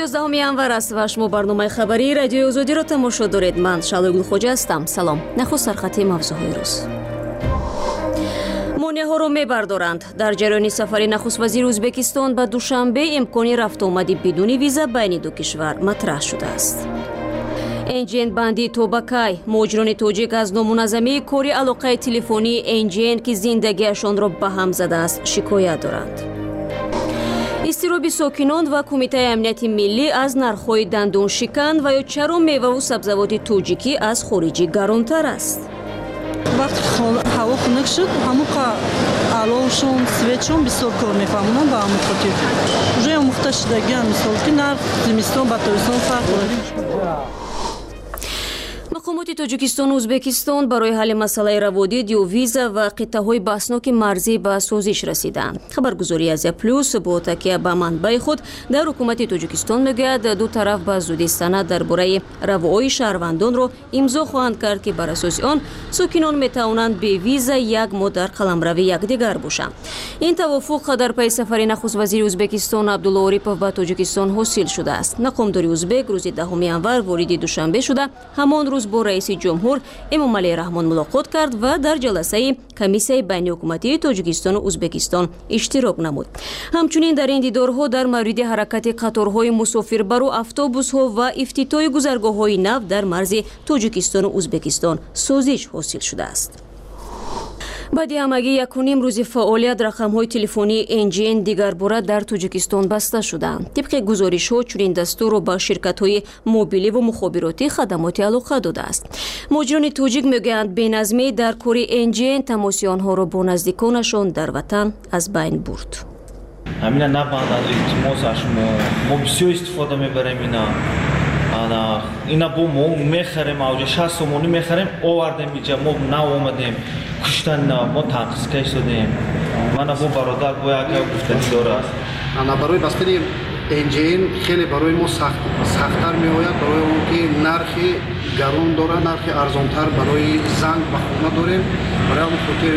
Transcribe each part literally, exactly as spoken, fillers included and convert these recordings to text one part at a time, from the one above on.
یازدهم январ است و شما برنامه خبری رادیوی آزادی را تماشا دارید. من شعله گلخوجه هستم. سلام. نخست سرخطی موضوعهای روز. مانع‌ها را می‌بردارند. در جریان سفر نخست وزیر ازبکستان به دوشنبه امکان رفت آمدی بدون ویزا بین دو کشور مطرح شده است. انجین بندی توبکای مجرمان تاجیک از نامنظمی کاری علاقه تلفنی انجین که زندگیشان را به هم زده است شکایت دارند. استیراب ساکنان و کمیته امنیت ملی از نرخ‌های دندان شکن و یا چرا میوه و سبزیجات تاجیکی از خارجی گرانتر است. وقتی هوا خنک شد همون علوشون سویچون بسیار کار میفهمونن با همون خاطر уже آموخته شدگی مثال که نرخ زمستان با تابستان فرق داره. مقامات تاجیکستان و ازبکستان برای حل مسئله روادید یا ویزا و قطعه‌های بحثناک مرزی به سازش رسیدند. خبرگزاری آزیا پلوس با تکیه به منبع خود در حکومت تاجیکستان میگوید دو طرف به زودی سند درباره رواهای شهروندان را امضا خواهند کرد که بر اساس آن ساکنان میتوانند به ویزا یک ماه در قلمروی یکدیگر باشند. این توافق در پی سفر نخست وزیر ازبکستان عبدالله اوریپوف به تاجیکستان حاصل شده است. مقامداری ازبک روز دهم январ وارد دوشنبه شده همان روز با رئیس جمهور امامعلی رحمان ملاقات کرد و در جلسه کمیسیون بین حکومتی تاجیکستان و ازبکستان اشتراک نمود. همچنین در این دیدارها در مورد حرکت قطارهای مسافربر و اتوبوس‌ها و افتتاح گذرگاه‌های نفت در مرز تاجیکستان و ازبکستان سازش حاصل شده است. بعد همگی یک و نیم روز فعالیت رقم‌های تلفنی انجین دیگر باره در تاجیکستان بسته شدند. طبق گزارش‌ها چنین دستور را به شرکت‌های موبیلی و مخابراتی خدمات علاقه داده است. مجرمان تاجیک میگویند بی‌نظمی در کار انجین تماس آنها را با نزدیکانشان در وطن از بین برد. همین نباید التماسش ما ما بسیار استفاده می‌بریم اینا. انا اینا بو ما می‌خریم اوج شصت سومونی می‌خریم آوردیم اینجا ما ناومدیم کشتن ما تنقیص کش شدیم. من ابو برادر باید که گفتنی داره است. انا برای بستری انجین خیلی برای ما سخت سخت‌تر می‌آید برای اون که نرخ گران داره نرخ ارزان‌تر برای زنگ و خونه داریم برای اون خاطر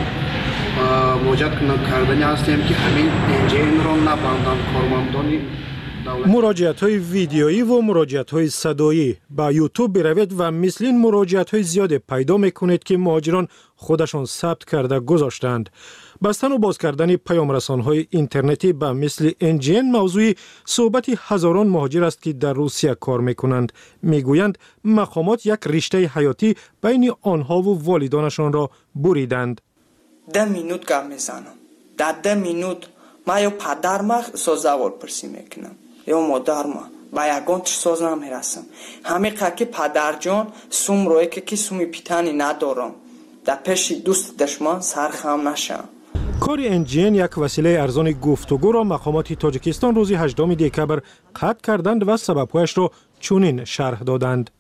ما مواجهه کردنی هستیم که همین انجین را نبندن کارمندانی مراجعت‌های ویدیویی و مراجعت‌های صدایی با یوتیوب بروید و مثل این مراجعت‌های زیاد پیدا می‌کنید که مهاجران خودشان ثبت کرده گذاشتند. بستن و باز کردن پیام‌رسان‌های اینترنتی با مثل انجین موضوع صحبت هزاران مهاجر است که در روسیه کار می‌کنند. می‌گویند مقامات یک رشته حیاتی بین آنها و والدانشان را بریدند. ده مینوت کار می‌زنم. در ده مینوت ما یا پدرم سازوار پرسی میکنم یا مادرم با یگان تش ساز نمیرسم همه که پدر جان سوم روی که که سومی پیتانی ندارم در پیش دوست دشمن سرخم نشم. کار انجین یک وسیله ارزان گفتگو را مقامات تاجیکستان روز هجدهم دکبر قطع کردند و سبب‌هایش را چنین شرح دادند.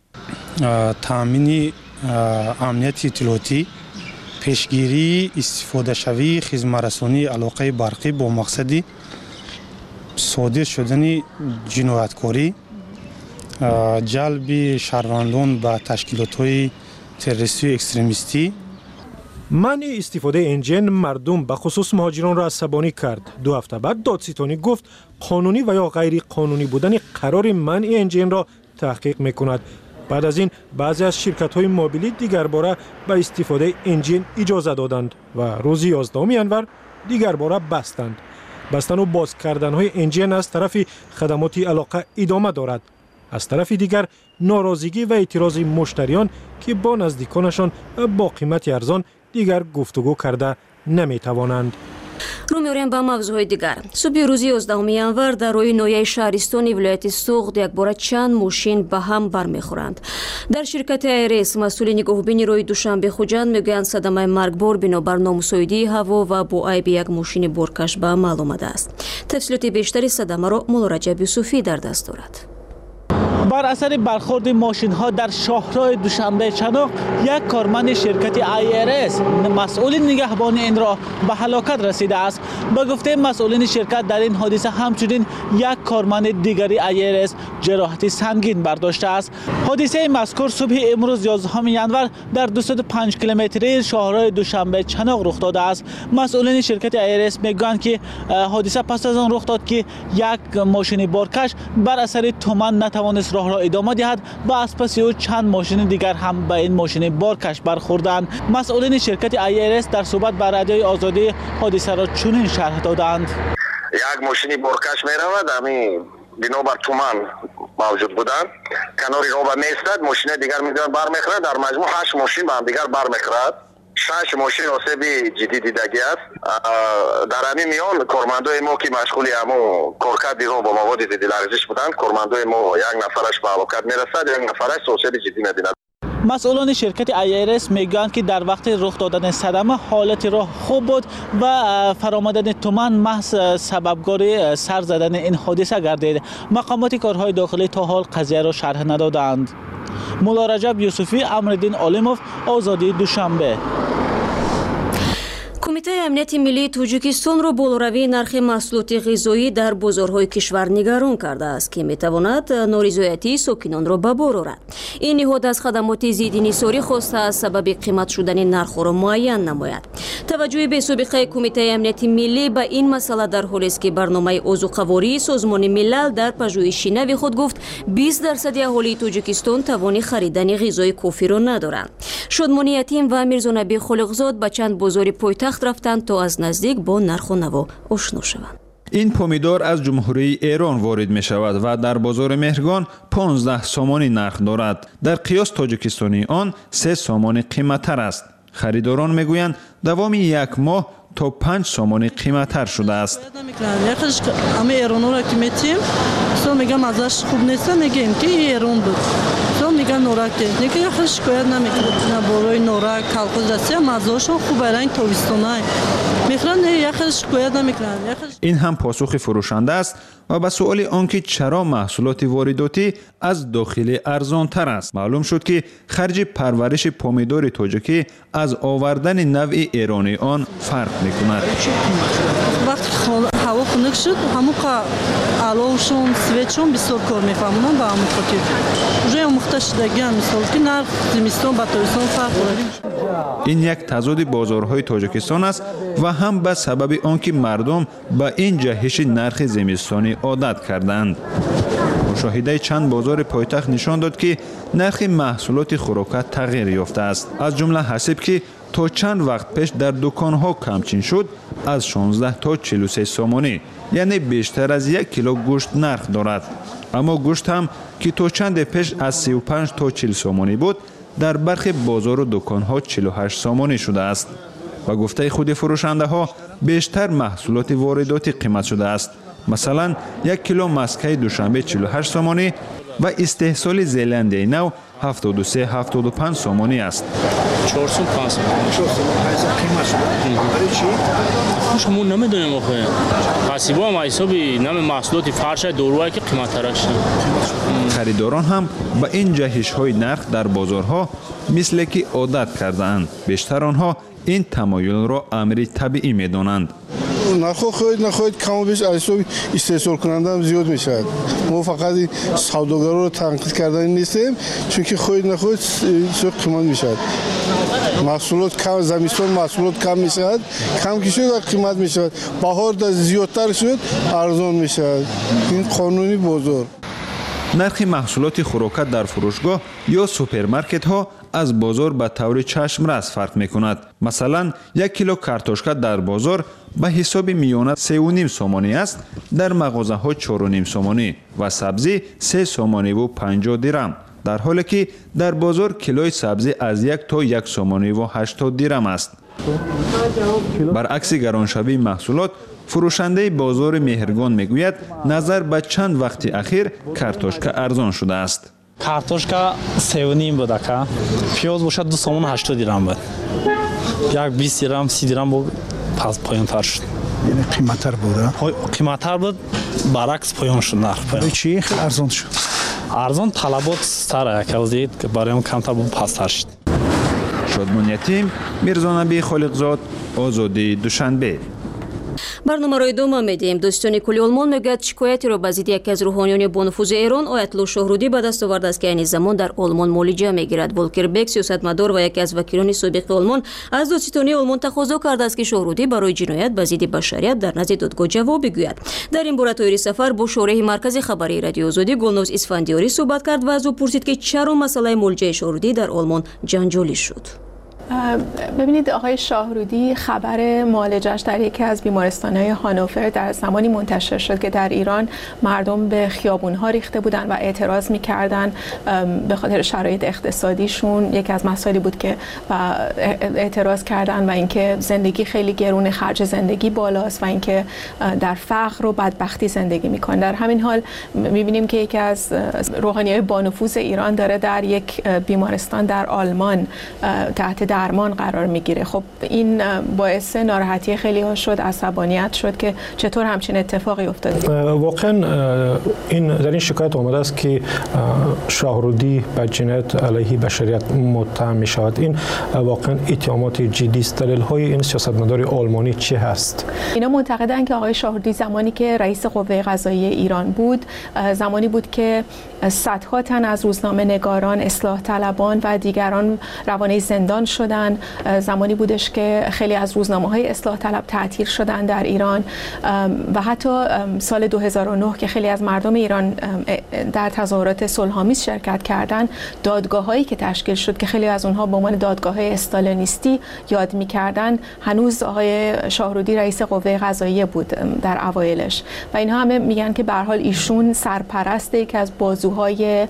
تامین امنیت اطلاعاتی، پیشگیری استفاده شوی خدمت‌رسانی علاقه برقی با مقصد صادر شدن جنایتکاری، جلب شهروندان به تشکیلات‌های تروریستی و اکستریمیستی. منع استفاده انجین مردم به خصوص مهاجران را عصبانی کرد. دو هفته بعد دادستانی گفت قانونی و یا غیر قانونی بودن قرار منع انجین را تحقیق می‌کند. بعد از این بعضی از شرکت‌های موبیلی دیگر باره به استفاده انجین اجازه دادند و روز یازدهم январ دیگر باره بستند. بستن و باز کردن‌های انجین از طرف خدمات علاقه ادامه دارد. از طرف دیگر ناراضگی و اعتراض مشتریان که با نزدیکانشان با قیمت ارزان دیگر گفتگو کرده نمی‌توانند. رو می‌آوریم به موضوعهای دیگر. صبح روز یازدهم январ در روی نویه شهرستان ولایت سوغد یک بار چند ماشین به هم برمیخورند. در شرکت ایرس مسئول نگهبانی روی دوشنبه خوجند میگویند صدمه مرگبار بنابر نامساعدی هوا و با عیب یک ماشین بارکش به عمل آمده است. تفصیلات بیشتری صدمه را مولا رجب یوسفی در دست دارد. بر اثر برخورد ماشین ها در شاهراه دوشنبه چنوق یک کارمند شرکت ای ار اس مسئول نگهبان این راه به هلاکت رسیده است. با گفته مسئولین شرکت در این حادثه همچنین یک کارمند دیگری ای ار اس جراحت سنگین برداشته است. حادثه مذکور صبح امروز یازدهم ینور در دویست و پنج کیلومتری شاهراه دوشنبه چنوق رخ داده است. مسئولین شرکت ای ار اس میگویند که حادثه پس از آن رخ داد که یک ماشین بارکش بر اثر تومن نتوانست راه را ادامه دهد و از پس او چند ماشین دیگر هم به این ماشین بارکش برخوردند. مسئولین شرکت ای ار اس در صحبت با رادیوی آزادی حادثه را چنین شرح دادند: یک ماشین بارکش میرود، همین بنابر تومن موجود بودند، کناری راه میستد، ماشین دیگر میدونن برمیخورد، در مجموع هشت ماشین به هم دیگر برمیخورد. شش ماشین آسیب جدی دیدگی است. در همین میان کارمندای ما که مشغول همو کارکرد راه با مواد ضد لرزش بودند، کارمندای ما یک نفرش به هلاکت میرسد، یک نفرش آسیب جدی میبیند. مسئولان شرکت ای ار اس میگویند که در وقت رخ دادن صدمه حالت راه خوب بود و فرآمدن تومن محض سببگار سر زدن این حادثه گردید. مقامات کارهای داخلی تا حال قضیه را شرح ندادند. مولا رجب یوسفی، امرالدین عالموف، آزادی دوشنبه. کمیته امنیت ملی توجیکستان را بالوروی نرخ محصولات غذایی در بازارهای کشور نگران کرده است که میتواند نارضایتی ساکنان را به بار آورد. این نهاد از خدمات ضد انحصاری خواسته از سبب قیمت شدن نرخ را معین نماید. توجه به سابقه کمیته امنیت ملی به این مسئله در حالی است که برنامه عضوقواری سازمان ملل در پژوهش نوی خود گفت بیست درصد اهالی توجیکستان توان خریدن غذای کافی را ندارند. شادمانی یتیم و میرزا نبی خالقزاد به چند بازار پایتخت رفتند تا از نزدیک با نرخ و نوا آشنا شوند. این پومیدور از جمهوری ایران وارد می شود و در بازار مهرگان پانزده سامانی نرخ دارد. در قیاس تاجیکستانی آن سه سامانی قیمتتر است. خریداران می گویند دوام یک ماه تا پنج سامانی قیمتتر شده است. یکیش همه ایرانو را که میتیم سو میگم ازش خوب نیست، میگیم که ایران بود، سو میگن نورکه دیگه یکیش شکایت نمیکنه. نه بالای نورک کلکل رسی مزهاشون خوب رنگ تابستونای میخرن، یکیش شکایت نمیکنن. این هم پاسخ فروشنده است و به سؤال آنکه چرا محصولات وارداتی از داخلی ارزان تر است. معلوم شد که خرج پرورش پومیدور تاجیکی از آوردن نوع ایرانی آن فرق میکند. وقتی هوا خنک شد همون که علوشون سویچون بسیار کار میفهمونن با همون خاطر روی مختش شدگی هم مثال که نرخ زمستان با تابستان فرق دارد. این یک تضاد بازارهای تاجیکستان است و هم به سبب آنکه مردم به این جهش نرخ زمستانی عادت کردند. مشاهده چند بازار پایتخت نشان داد که نرخ محصولات خوراک تغییر یافته است. از جمله حسب که تا چند وقت پیش در دکانها کمچین شد از شانزده تا چهل و سه سامانی، یعنی بیشتر از یک کیلو گوشت نرخ دارد. اما گوشت هم که تا چند پیش از سی و پنج تا چهل سامانی بود در برخی بازار و دکانها چهل و هشت سامانی شده است. و گفته خود فروشنده ها بیشتر محصولات وارداتی قیمت شده است. مثلا یک کیلو مسکه دوشنبه چهل و هشت سامانی و استحصال زیلندی نو هفتاد و سه هفتاد و پنج سامانی است. چهارصد و پنج قیمت شده. برای چی؟ شما نمیدونیم آخه. حسابا هم حسابی نم محصولات فرش دارویی که قیمت ترش. خریداران هم به این جهش های نرخ در بازارها مثل که عادت کردند. بیشتر آنها این تمایل را امری طبیعی می‌دانند. نخواهید خواهید نخواهید کم و بیش از حساب استحصال کننده هم زیاد میشود. ما فقط سوداگران رو تنقید کردن نیستیم، چون که خواهید نخواهید سوق قیمت میشود. محصولات کم، زمستان محصولات کم میشود، کم که شد قیمت میشود. بهار در زیادتر شد ارزان میشود. این قانونی بازار. نرخ محصولات خوراک در فروشگاه یا سوپرمارکت ها از بازار به طور چشم رس فرق می کند. مثلا یک کیلو کارتوشکا در بازار به حساب میانه سه و نیم سامانی است، در مغازه ها چهار و نیم سامانی و سبزی سه سامانی و پنجاه درم، در حالی که در بازار کیلوی سبزی از یک تا یک سامانی و هشتاد درم است. برعکس گرانشوی محصولات، فروشنده بازار مهرگان میگوید نظر به چند وقت اخیر کارتوشکا ارزان شده است. کارتوشکا سه و نیم بود که پیاز باشد دو سامون هشتاد درم بود، یک بیست درم سی درم بود، پس پایان تر شد. یعنی قیمتتر بود؟ قیمتتر بود، برعکس پایان شد نرخ. برای چی خیلی ارزان شد؟ ارزان طلبات سر کلزید که برایم کمتر بود پستر شد. شادمان یتیم، میرزا نبی خالقزاد، آزادی دوشنبه. برنامه را ادامه میدیم. دوستان کلی آلمان میگوید شکایتی را به ضد یکی از روحانیان با نفوذ ایران آیت الله شاهرودی به دست آورده است که این زمان در آلمان معالجه میگیرد. ولکر بک سیاستمدار و یکی از وکیلان سابق آلمان از دادستانی آلمان تقاضا کرده است که شاهرودی برای جنایت به ضد بشریت در نزد دادگاه جواب بگوید. در این باره طاهری سفر با شارح مرکز خبری رادیو آزادی گلناز اسفندیاری صحبت کرد و از او پرسید که چرا مسئله معالجه شاهرودی در آلمان جنجالی شد. ببینید آقای شاهرودی خبر معالجش در یکی از بیمارستان‌های هانوفر در زمانی منتشر شد که در ایران مردم به خیابون‌ها ریخته بودن و اعتراض می‌کردن به خاطر شرایط اقتصادیشون. یکی از مسائلی بود که اعتراض کردن و اینکه زندگی خیلی گرون، خرج زندگی بالاست و اینکه در فقر و بدبختی زندگی می‌کنن. در همین حال می‌بینیم که یکی از روحانیای با نفوذ ایران داره در یک بیمارستان در آلمان تحت درمان قرار میگیره. خب این باعث ناراحتی خیلی ها شد، عصبانیت شد که چطور همچین اتفاقی افتاده. واقعا این در این شکایت آمده است که شاهرودی به جنایت علیه بشریت متهم می شود. این واقعا اتهامات جدی است. دلیل های این سیاستمدار آلمانی چه هست؟ اینا معتقدن که آقای شاهرودی زمانی که رئیس قوه قضاییه ایران بود، زمانی بود که صدها تن از روزنامه نگاران، اصلاح طلبان و دیگران روانه زندان شدن. زمانی بودش که خیلی از روزنامه‌های اصلاح طلب تعطیل شدن در ایران و حتی سال دو هزار و نه که خیلی از مردم ایران در تظاهرات صلح‌آمیز شرکت کردند، دادگاه‌هایی که تشکیل شد که خیلی از اونها به عنوان دادگاه‌های استالینیستی یاد می‌کردن، هنوز آقای شاهرودی رئیس قوه قضاییه بود در اوایلش و اینها همه میگن که به هر حال ایشون سرپرست یکی از بازوهای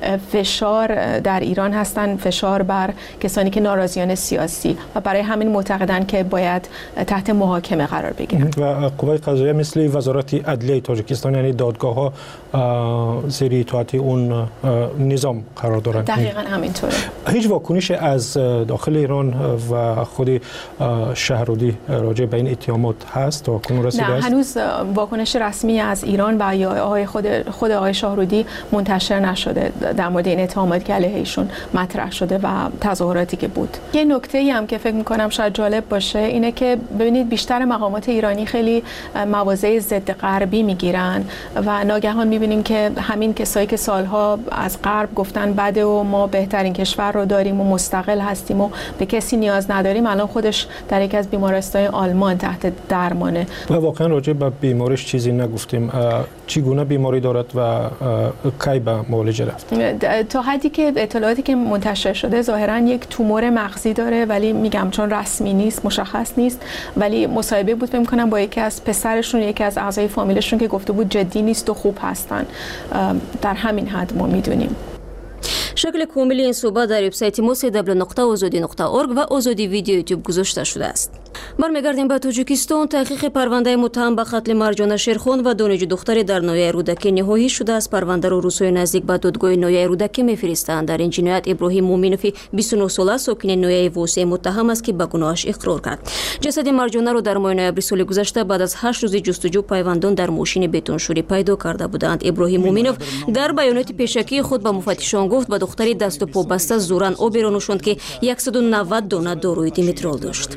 فشار در ایران هستن، فشار بر کسانی که ناراضیان سیاسی و برای همین معتقدن که باید تحت محاکمه قرار بگیرن. و قوه قضاییه مثل وزارت عدلیه تاجیکستان یعنی دادگاه ها زیر اطاعت اون نظام قرار دارند. دقیقاً همینطوره. هیچ واکنشی از داخل ایران و خود شاهرودی راجع به این اتهامات هست تا کنون رسیده است؟ نه، هنوز واکنش رسمی از ایران و یا آقای خود خود آقای شاهرودی منتشر نشده در مورد این اتهاماتی که علیه ایشون مطرح شده و تظاهراتی که بود. یه نکته‌ای هم که فکر می‌کنم شاید جالب باشه اینه که ببینید بیشتر مقامات ایرانی خیلی مواضع ضد غربی میگیرن و ناگهان می‌بینیم که همین کسایی که سالها از غرب گفتن بده و ما بهترین کشور رو داریم و مستقل هستیم و به کسی نیاز نداریم، الان خودش در یکی از بیمارستان‌های آلمان تحت درمانه. و واقعا راجع به بیماریش چیزی نگفتیم. چگونه بیماری دارد و کی به معالجه رفت؟ تا حدی که اطلاعاتی که منتشر شده ظاهراً یک تومور مغزی داره، ولی میگم چون رسمی نیست، مشخص نیست، ولی مصاحبه بود فکر می‌کنم با یکی از پسرشون، یکی از اعضای فامیلشون که گفته بود جدی نیست و خوب هستن. در همین حد ما میدونیم. شکل کاملی این صحبت در وبسایت ما سی دبلیو نقطه آزادی نقطه اورگ و آزادی ویدیو یوتیوب گذاشته شده است. برمیگردیم به تاجیکستان. تحقیق پرونده متهم به قتل مرجانه شیرخان و دانشجو دختری در ناحیه رودکی نهایی شده است. پرونده را روسای نزدیک به دادگاه ناحیه رودکی می‌فرستند. در این جنایت ابراهیم مومینوفی بیست و نه ساله ساکن ناحیه ووسه متهم است که به گناهش اقرار کرد. جسد مرجانه را در ماه نوامبر سال گذشته بعد از هشت روز جستجو پیوندان در ماشین بتونشوری پیدا کرده بودند. ابراهیم مومینوف در بیانات پیشکی خود به مفتشان گفت به دختری دست و پا بسته زورن آبی را نوشاند که صد و نود دانه داروی دیمیترال داشت.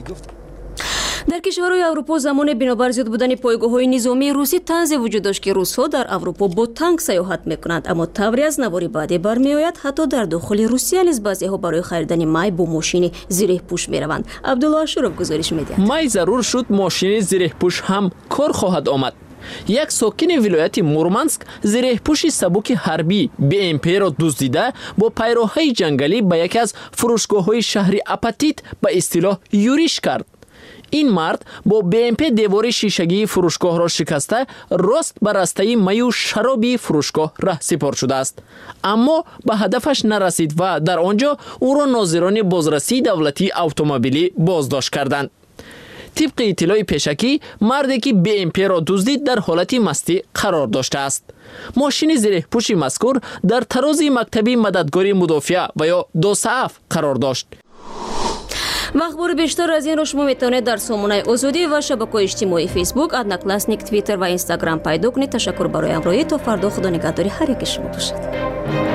در کشورهای اروپا زمان بنابر زیاد بودن پایگاه‌های نظامی روسی طنز وجود داشت که روس‌ها در اروپا با تانک سیاحت می‌کنند، اما طوری از نواری بعدی برمی‌آید حتی در داخل روسیه نیز بعضی‌ها برای خریدن می با ماشین زره پوش می‌روند. عبدالله اشرف گزارش می‌دهد. می ضرور شد ماشین زره پوش هم کار خواهد آمد. یک ساکن ولایت مورمانسک زره پوش سبک حربی بی ام پی را دزدیده با پیراهای جنگلی به یکی از فروشگاه‌های شهر آپاتیت به اصطلاح یوریش کرد. این مرد با بی ام پی دیوار شیشگی فروشگاه را شکسته راست بر راسته می و شرابی فروشگاه ره سپار شده است، اما به هدفش نرسید و در آنجا او را ناظران بازرسی دولتی اتومبیلی بازداشت کردند. طبق اطلاع پیشکی مردی که بی ام پی را دزدید در حالت مستی قرار داشته است. ماشین زره پوش مذکور در تراز مکتب مددگاری مدافع و یا دو صف قرار داشت. و اخبار بیشتر از این رو شما میتونید در سامانه آزادی و شبکه‌های اجتماعی فیسبوک، ادناکلاسنیک، توییتر و اینستاگرام پیدا کنید. تشکر برای همراهی. تا فردا خدا نگهداری هر یک شما باشد.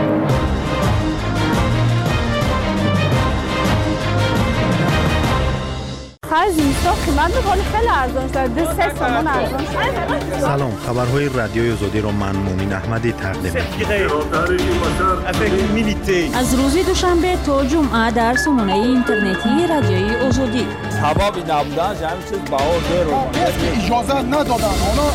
از اینستا قیمت میکنه خیلی ارزان شد. دو سه تومان ارزان شد. سلام، خبرهای رادیوی آزادی رو من مومن احمدی تقدیم می‌کنم. از روز دوشنبه تا جمعه در سامانه اینترنتی رادیوی آزادی. حبابی نبودن همین چیز بها داره. اجازه ندادن.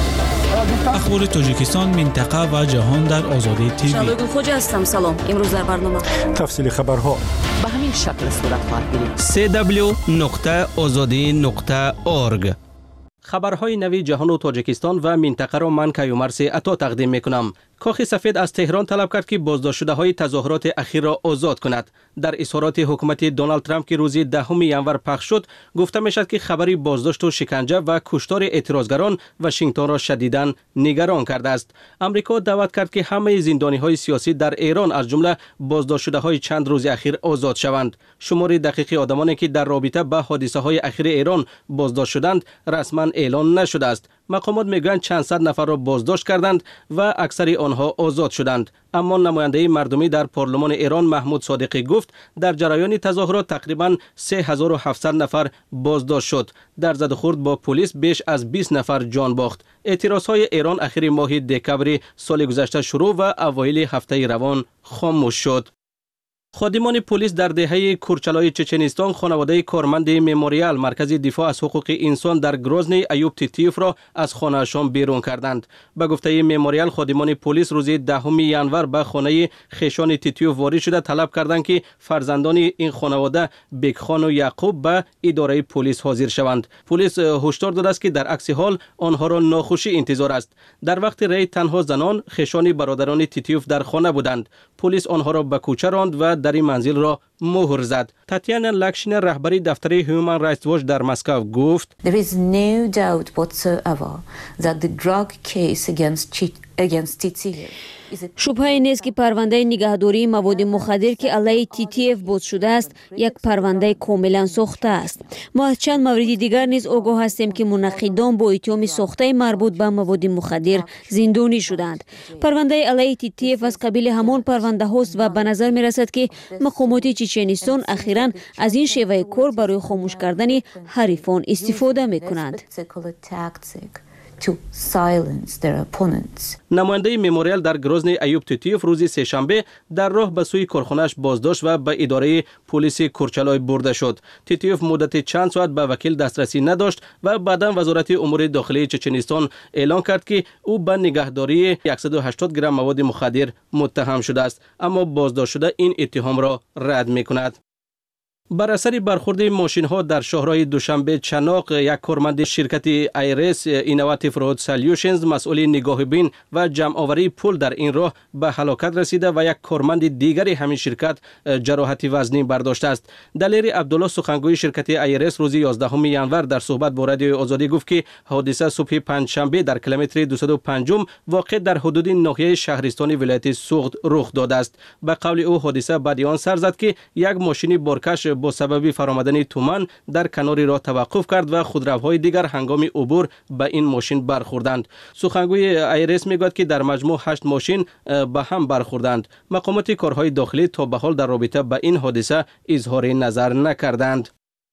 اخبار تاجیکستان، منطقه و جهان در آزادی تیوی. شادو خوجا هستم. سلام. امروز در برنامه تفصیل خبرها به همین شکل صورت خواهد گرفت. سی دبلیو نقطه آزادی نقطه اورگ. خبرهای نوی جهان و تاجیکستان و منطقه را من کیومرث عطا تقدیم میکنم. کاخ سفید از تهران طلب کرد که بازداشت شده های تظاهرات اخیر را آزاد کند. در اظهارات حکومت دونالد ترامپ که روز دهم ژانویه پخش شد، گفته میشد که خبری بازداشت و شکنجه و کشتار اعتراضگران واشنگتن را شدیداً نگران کرده است. امریکا دعوت کرد که همه زندانی های سیاسی در ایران از جمله بازداشت شده های چند روز اخیر آزاد شوند. شمار دقیق آدمانی که در رابطه با حادثه های اخیر ایران بازداشت شدند رسما اعلان نشده است. مقامات میگویند چند صد نفر را بازداشت کردند و اکثر آنها آزاد شدند. اما نماینده مردمی در پارلمان ایران محمود صادقی گفت در جریان تظاهرات تقریبا سه هزار و هفتصد نفر بازداشت شد. در زد و خورد با پلیس بیش از بیست نفر جان باخت. اعتراضهای ایران اخیر ماه دکبر سال گذشته شروع و اوایل هفته روان خاموش شد. خادمان پلیس در دهه کورچلای چچنستان خانواده کارمند مموریال مرکز دفاع از حقوق انسان در گروزنی ایوب تیتیوف را از خانه‌شان بیرون کردند. به گفته مموریال، خادمان پلیس روز دهم ژانویه به خانه خیشان تیتیوف وارد شده طلب کردند که فرزندان این خانواده بیگخان و یعقوب به اداره پلیس حاضر شوند. پلیس هشدار داده است که در عکس حال آنها را ناخوشی انتظار است. در وقت رأی تنها زنان خیشان برادران تیتیوف در خانه بودند. پلیس آنها را به کوچه راند و در این منزل را مهر زد. تاتیانا لکشین رهبری دفتر هیومن رایتس واچ در مسکو گفت There is no doubt whatsoever that the drug case against against Titiev شبهه نیست که پرونده نگهداری مواد مخدر که علیه تیتیف باز شده است یک پرونده کاملا ساخته است. ما از چند مورد دیگر نیز آگاه هستیم که منعقدان با اتهام ساخته مربوط به مواد مخدر زندانی شدند. پرونده علیه تیتیف از قبیل همان پرونده هاست و به نظر می رسد که مقامات چچنستان اخیراً از این شیوه کار برای خاموش کردن حریفان استفاده می کنند. to silence their opponents. نماینده مموریال در گروزنی ایوب تیتیوف روز سه‌شنبه در راه به سوی کارخانه‌اش بازداشت و به اداره پلیس کورچلای برده شد. تیتیوف مدت چند ساعت به وکیل دسترسی نداشت و بعداً وزارت امور داخلی چچنستان اعلام کرد که او به نگهداری صد و هشتاد گرم مواد مخدر متهم شده است، اما بازداشت شده این اتهام را رد می‌کند. بر اثر برخورد ماشین ها در شهرهای دوشنبه چناق، یک کارمند شرکت ایرس اینواتیو رود سالیوشنز مسئول نگاه بین و جمع آوری پول در این راه به هلاکت رسیده و یک کارمند دیگری همین شرکت جراحت وزنی برداشته است. دلیر عبدالله سخنگوی شرکت ایرس روز یازدهم ژانویه در صحبت با رادیو آزادی گفت که حادثه صبح پنجشنبه در کیلومتر دویست و پنج واقع در حدود ناحیه شهرستان ولایت سوغد رخ داده است. به قول او حادثه بعد آن سر زد که یک ماشین بارکش با سبب فرآمدن تومان در کنار راه توقف کرد و خودروهای دیگر هنگام عبور به این ماشین برخوردند. سخنگوی ایرس میگوید که در مجموع هشت ماشین به هم برخوردند. مقامات کارهای داخلی تا به حال در رابطه با این حادثه اظهار نظر نکردند.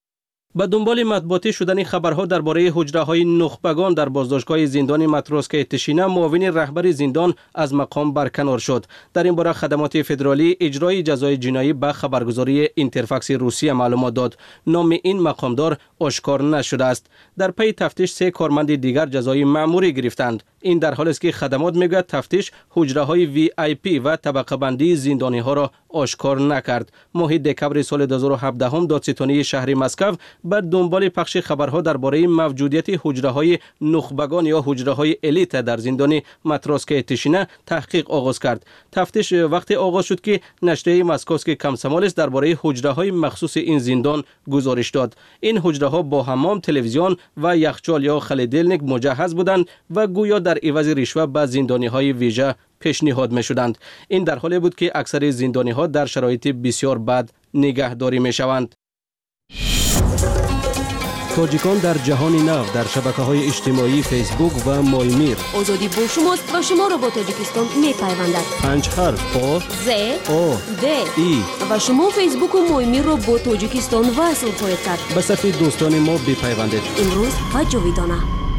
به دنبال مطبوعاتی شدن خبرها درباره حجره‌های نخبگان در بازداشتگاه زندان ماتروسکای تشینه، معاون رهبر زندان از مقام برکنار شد. در این باره خدمات فدرالی اجرای جزای جنایی به خبرگزاری اینترفاکس روسیه معلومات داد. نام این مقامدار آشکار نشده است. در پی تفتیش سه کارمند دیگر جزای مأموری گرفتند. این در حالی است که خدمات میگوید تفتیش حجره‌های وی آی پی و طبقه بندی زندانی‌ها را آشکار نکرد. ماه دکبر سال دو هزار و هفده دادستانی شهر مسکو بر دنبال پخش خبرها درباره موجودیت حجره‌های نخبگان یا حجره‌های الیت در زندان ماتروسکای تشینه تحقیق آغاز کرد. تفتیش وقتی آغاز شد که نشریه مسکوسکی کامسومولسک درباره حجره‌های مخصوص این زندان گزارش داد. این حجره‌ها با حمام، تلویزیون و یخچال یا خلیدلنیک مجهز بودند و گویا در عوض رشوه به زندانی‌های ویژه پیشنهاد می‌شدند. این در حالی بود که اکثر زندانی‌ها در شرایط بسیار بد نگهداری می‌شوند. تاجیکان در جهان نو در شبکه‌های اجتماعی فیسبوک و مایمیر. آزادی با شماست و شما را با تاجیکستان می‌پیوندد. پنج حرف آ ز او د ای و شما فیسبوک و مایمیر را با تاجیکستان وصل خواهید کرد. به صفحه دوستان ما بپیوندید. امروز و جاویدانه.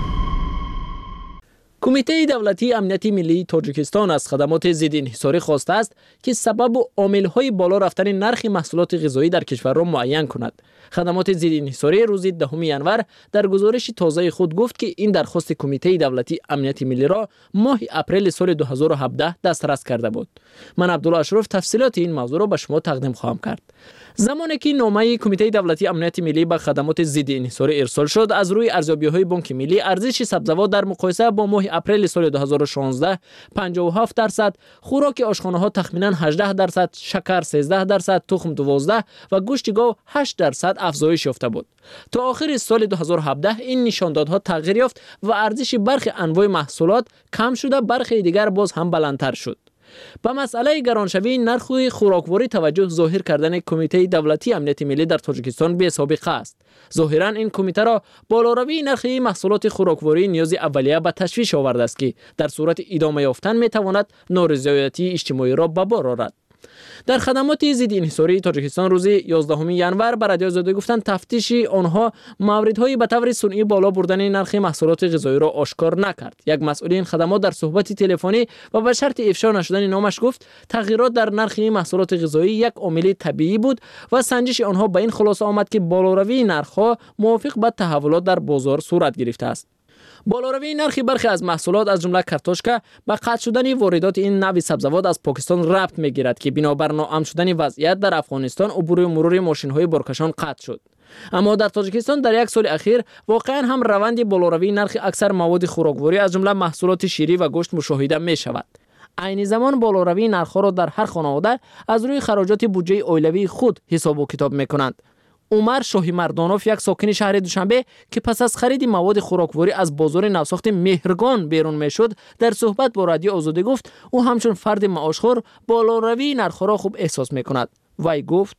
کمیته دولتی امنیت ملی تاجیکستان از خدمات ضد انحصاری خواسته است که سبب و عامل‌های بالا رفتن نرخ محصولات غذایی در کشور را معین کند. خدمات ضد انحصاری روز دهم ژانویه در گزارش تازه خود گفت که این درخواست کمیته دولتی امنیت ملی را ماه اپریل سال دو هزار و هفده دسترس کرده بود. من عبدالله اشرف تفصیلات این موضوع را به شما تقدیم خواهم کرد. زمانی که نامه کمیته دولتی امنیت ملی به خدمات ضد انحصاری ارسال شد، از روی ارزیابی‌های بانک ملی ارزش سبزیجات در مقایسه با ماه اپریل سال دو هزار و شانزده پنجاه و هفت درصد، خوراک آشخانه‌ها تخمیناً هجده درصد، شکر سیزده درصد، تخم دوازده و گوشت گاو هشت درصد افزایش یافته بود. تا آخر سال دو هزار و هفده این نشاندادها تغییر یافت و ارزش برخی انواع محصولات کم شده، برخی دیگر باز هم بلندتر شد. به مسئله گرانشوی نرخ خوراکواری توجه ظاهر کردن کمیته دولتی امنیت ملی در تاجیکستان بی سابقه است. ظاهرا این کمیته را بالاروی نرخ محصولات خوراکواری نیاز اولیه به تشویش آورده است که در صورت ادامه یافتن می تواند نارضایتی اجتماعی را به بار آورد. در خدمات ضد انحصاری تاجیکستان روز یازدهم ژانویه بر رادیو آزادی گفتند تفتیش آنها موردهای به طور صنعی بالا بردن نرخ محصولات غذایی را آشکار نکرد. یک مسئول این خدمات در صحبت تلفنی و به شرط افشا نشدن نامش گفت تغییرات در نرخ محصولات غذایی یک عامل طبیعی بود و سنجش آنها به این خلاصه آمد که بالاروی نرخ‌ها موافق با تحولات در بازار صورت گرفته است. بالاروی نرخ برخی از محصولات از جمله کارتوشکا به قطع شدن واردات این نوع سبزیجات از پاکستان ربط می‌گیرد که بنابر ناامن شدن وضعیت در افغانستان عبور و مرور ماشین‌های بارکشان قطع شد. اما در تاجیکستان در یک سال اخیر واقعا هم روند بالاروی نرخ اکثر مواد خوراکواری از جمله محصولات شیری و گوشت مشاهده می‌شود. عین زمان بالاروی نرخ‌ها را در هر خانواده از روی خراجات بودجه اولیوی خود حساب و کتاب می‌کنند. عمر شاهی مردانوف یک ساکن شهر دوشنبه که پس از خرید مواد خوراکواری از بازار نوساخت مهرگان بیرون میشد در صحبت با رادیو آزادی گفت او همچون فرد معاشخور بالاروی نرخ را خوب احساس میکند. وی گفت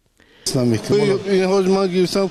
این حال من گرفتم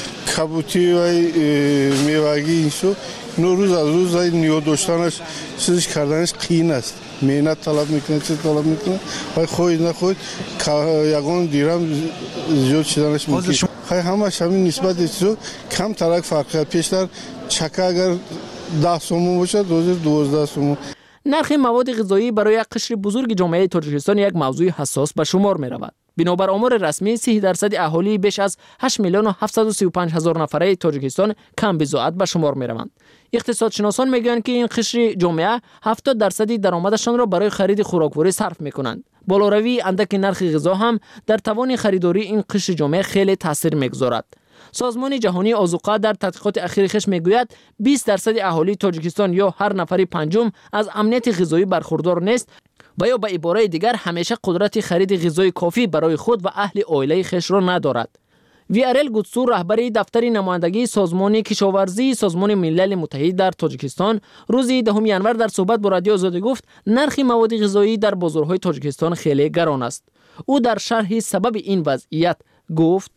کبوتی و میوگی این شو نو روز از روز نیو داشتنش چیزش کردنش قین است. مهنت طلب میکنه، چیز طلب میکنه و خواهید نخواهید یگان دیرم زیاد شدنش ممکن. خیلی همش همین نسبت چیزو کم ترک فرقه. پیشتر چکه اگر ده سومون باشه دوزر دوازده سومون. نرخ مواد غذایی برای یک قشر بزرگ جامعه تاجیکستان یک موضوع حساس به شمار می رود. بنابر آمار رسمی سه درصد اهالی بیش از هشت میلیون و هفتصد و سی و پنج هزار نفره تاجیکستان کم بضاعت به شمار می روند. اقتصادشناسان میگویند که این قشر جامعه هفتاد درصد درآمدشان را برای خرید خوراکواری صرف میکنند. بالاروی اندک نرخ غذا هم در توان خریداری این قشر جامعه خیلی تاثیر میگذارد. سازمان جهانی آذوقه در تحقیقات اخیر خود میگوید بیست درصد اهالی تاجیکستان یا هر نفر پنجم از امنیت غذایی برخوردار نیست و یا به عباره دیگر همیشه قدرت خرید غذای کافی برای خود و اهل عائله خویش را ندارد. ویارل گوتسو رهبر دفتر نمایندگی سازمان کشاورزی سازمان ملل متحد در تاجیکستان روز دهم ژانویه در صحبت با رادیو آزادی گفت نرخ مواد غذایی در بازارهای تاجیکستان خیلی گران است. او در شرح سبب این وضعیت گفت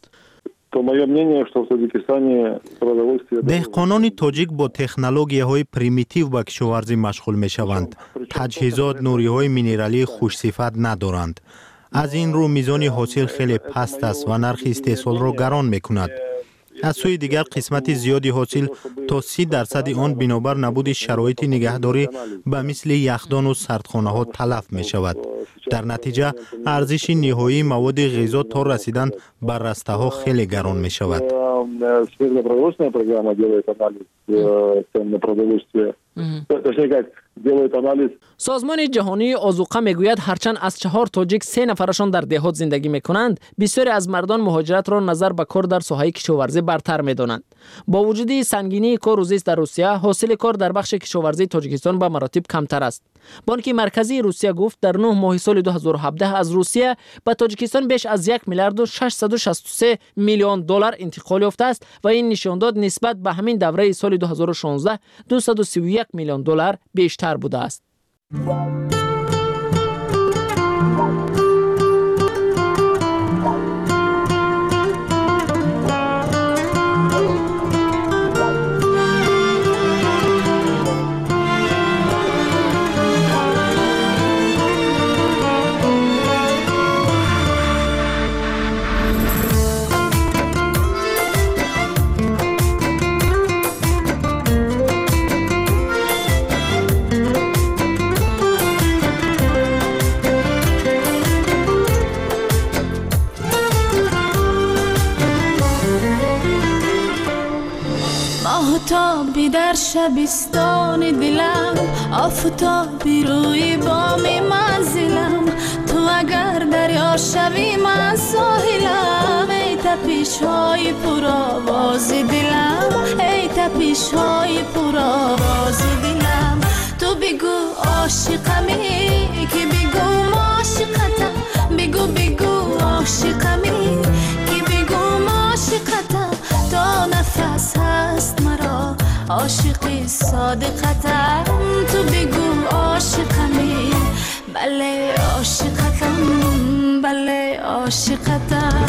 دهقانان تاجیک با تکنولوژی‌های پریمیتیو به کشاورزی مشغول می‌شوند. تجهیزات نوری‌های مینرالی خوش‌صفت ندارند. از این رو میزان حاصل خیلی پست است و نرخ استحصال را گران می‌کند. از سوی دیگر قسمت زیادی حاصل تا سی درصد آن بنابر نبود شرایط نگهداری به مثل یخدان و سردخانه‌ها تلف می‌شود. در نتیجه ارزش نهایی مواد غذا تا رسیدن به رسته‌ها خیلی گران می‌شود. سازمان جهانی آذوقه میگوید هرچند از چهار تاجیک سه نفرشان در دهات زندگی میکنند، بسیاری از مردان مهاجرت را نظر به کار در ساحه کشاورزی برتر میدانند. با وجود سنگینی کار و زیست در روسیه، حاصل کار در بخش کشاورزی تاجیکستان به مراتب کمتر است. بانک مرکزی روسیه گفت در نه ماه سال دو هزار و هفده از روسیه به تاجیکستان بیش از یک میلیارد و ششصد و شصت و سه میلیون دلار انتقال یافته است و این نشان داد نسبت به همین دوره سال دو هزار و شانزده دویست و سی و یک میلیون دلار بیشتر بوده است. ماهتابی در شبستان دلم، آفتابی روی بام منزلم. تو اگر دریا شوی من ساحلم، ای تپش های پر آواز دلم، ای تپش های پر آواز دلم. تو بگو عاشقمی که بگو عاشقتم، بگو بگو عاشقمی که بگو عاشقتم. تا نفس هست مرا عاشقی صادقتم، تو بگو عاشقمی. بله عاشقتم، بله عاشقتم.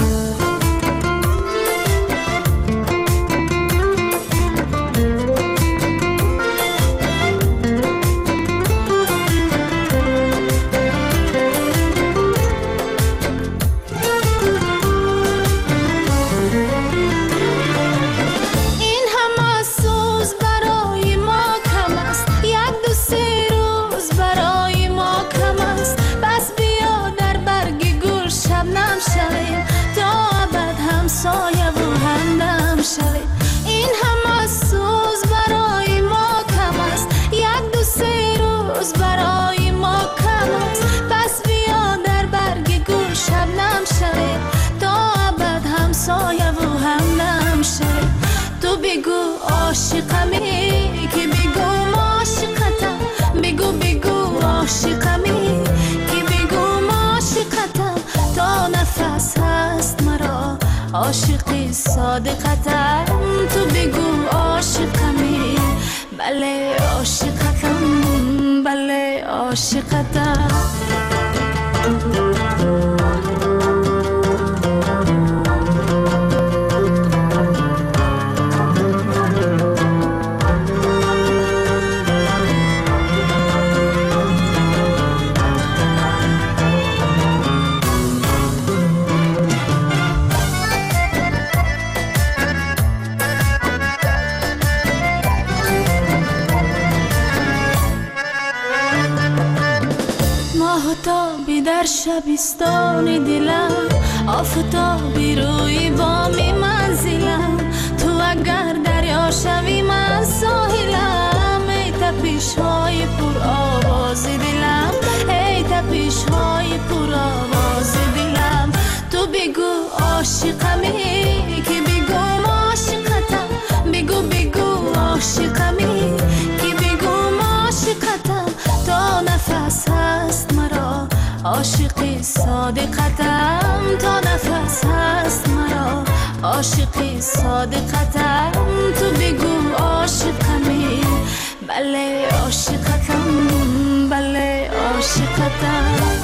این همه سوز برای ما کم است، یک دو سه روز برای ما کم است. پس بیا در برگ گل شبنم شوی، تا ابد همسایه و همدم شوی. تو بگو عاشقمی که بگو عاشقتم، بگو بگو عاشقمی که بگو عاشقتم. تا نفس هست مرا عاشقی صادقتم، تو بگو عاشقمی. بله عاشقتم، بله عاشقتم. آفتابی در شبستان دلم، آفتابی روی بام منزلم. تو اگر دریا شوی من ساحلم، ای تپش های پر آواز دلم، ای تپش های پر آواز دلم. تو بگو عاشقمی که بگو عاشقتم، بگو بگو عاشقمی که بگو عاشقتم. تا نفس هست مرا عاشقی صادقتم، تا نفس هست مرا عاشقی صادقتم. تو بگو عاشقمی. بله عاشقتم، بله عاشقتم.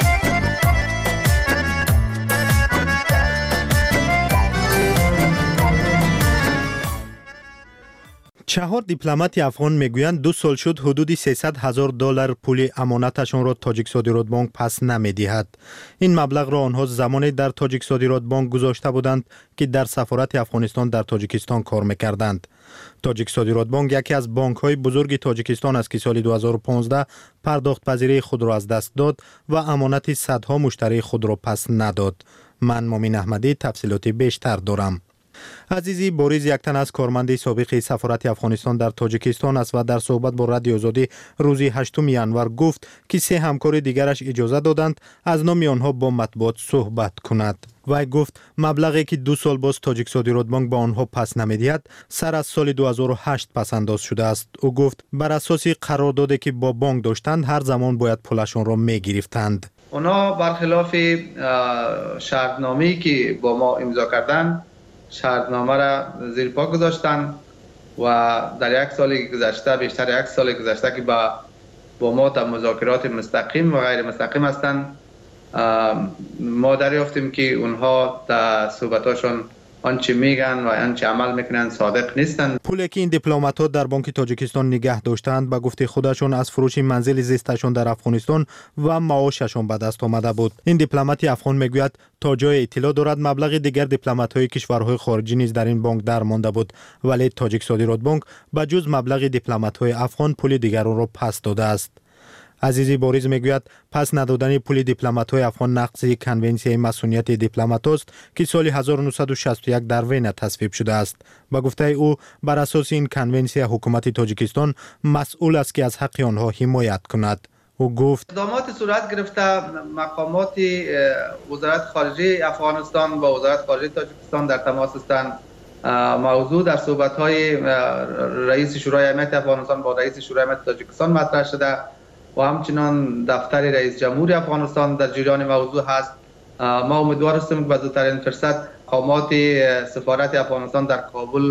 چهار دیپلمات افغان میگویند دو سال شد حدود سیصد هزار دلار پول امانتشان را تاجیک صادرات بانک پس نمیدهد. این مبلغ را آنها زمانی در تاجیک صادرات بانک گذاشته بودند که در سفارت افغانستان در تاجیکستان کار میکردند. تاجیک صادرات بانک یکی از بانک های بزرگ تاجیکستان است که سال دو هزار و پانزده پرداخت پذیری خود را از دست داد و امانت صدها مشتری خود را پس نداد. من مومن احمدی تفصیلات بیشتر دارم. عزیزی بوریز یک تن از کارمند سابق سفارت افغانستان در تاجیکستان است و در صحبت با رادیو آزادی روز هشتم ینور گفت که سه همکار دیگرش اجازه دادند از نام آنها با مطبوعات صحبت کند. وی گفت مبلغی که دو سال باز تاجیک صادرات بانک با آنها پس نمیدهد سر از سال دو هزار و هشت پس انداز شده است. او گفت بر اساس قراردادی که با بانک داشتند هر زمان باید پولشان را میگرفتند. اونا برخلاف شرطنامه‌ای که با ما امضا کردند شرطنامه را زیر پا گذاشتن و در یک سال گذشته بیشتر یک سال گذشته که با با ما تا مذاکرات مستقیم و غیر مستقیم هستند ما دریافتیم که اونها در صحبتاشون آنچه میگن و آنچه عمل میکنن صادق نیستند. پولی که این دیپلمات‌ها در بانک تاجیکستان نگه داشتند به گفته خودشون از فروش منزل زیستشون در افغانستان و معاششون به دست آمده بود. این دیپلمات افغان میگوید تا جای اطلاع دارد مبلغ دیگر دیپلمات‌های کشورهای خارجی نیز در این بانک درمانده بود، ولی تاجیک صادرات بانک به جز مبلغ دیپلمات‌های افغان پول دیگر را پس داده است. عزیزی بوریز میگوید پس ندادن پول دیپلمات‌های افغان نقض کنونسیای مسئولیت دیپلمات است که سال هزار و نهصد و شصت و یک در وین تصویب شده است. با گفته او بر اساس این کنونسی حکومت تاجیکستان مسئول است که از حق آنها حمایت کند. او گفت اقدامات صورت گرفته مقامات وزارت خارجه افغانستان با وزارت خارجه تاجیکستان در تماس هستند. موضوع در صحبت‌های رئیس شورای امنیت افغانستان با رئیس شورای امنیت تاجیکستان مطرح شده و همچنان دفتر رئیس جمهور افغانستان در جریان موضوع هست. ما امیدوار هستیم که به زودترین فرصت مقامات سفارت افغانستان در کابل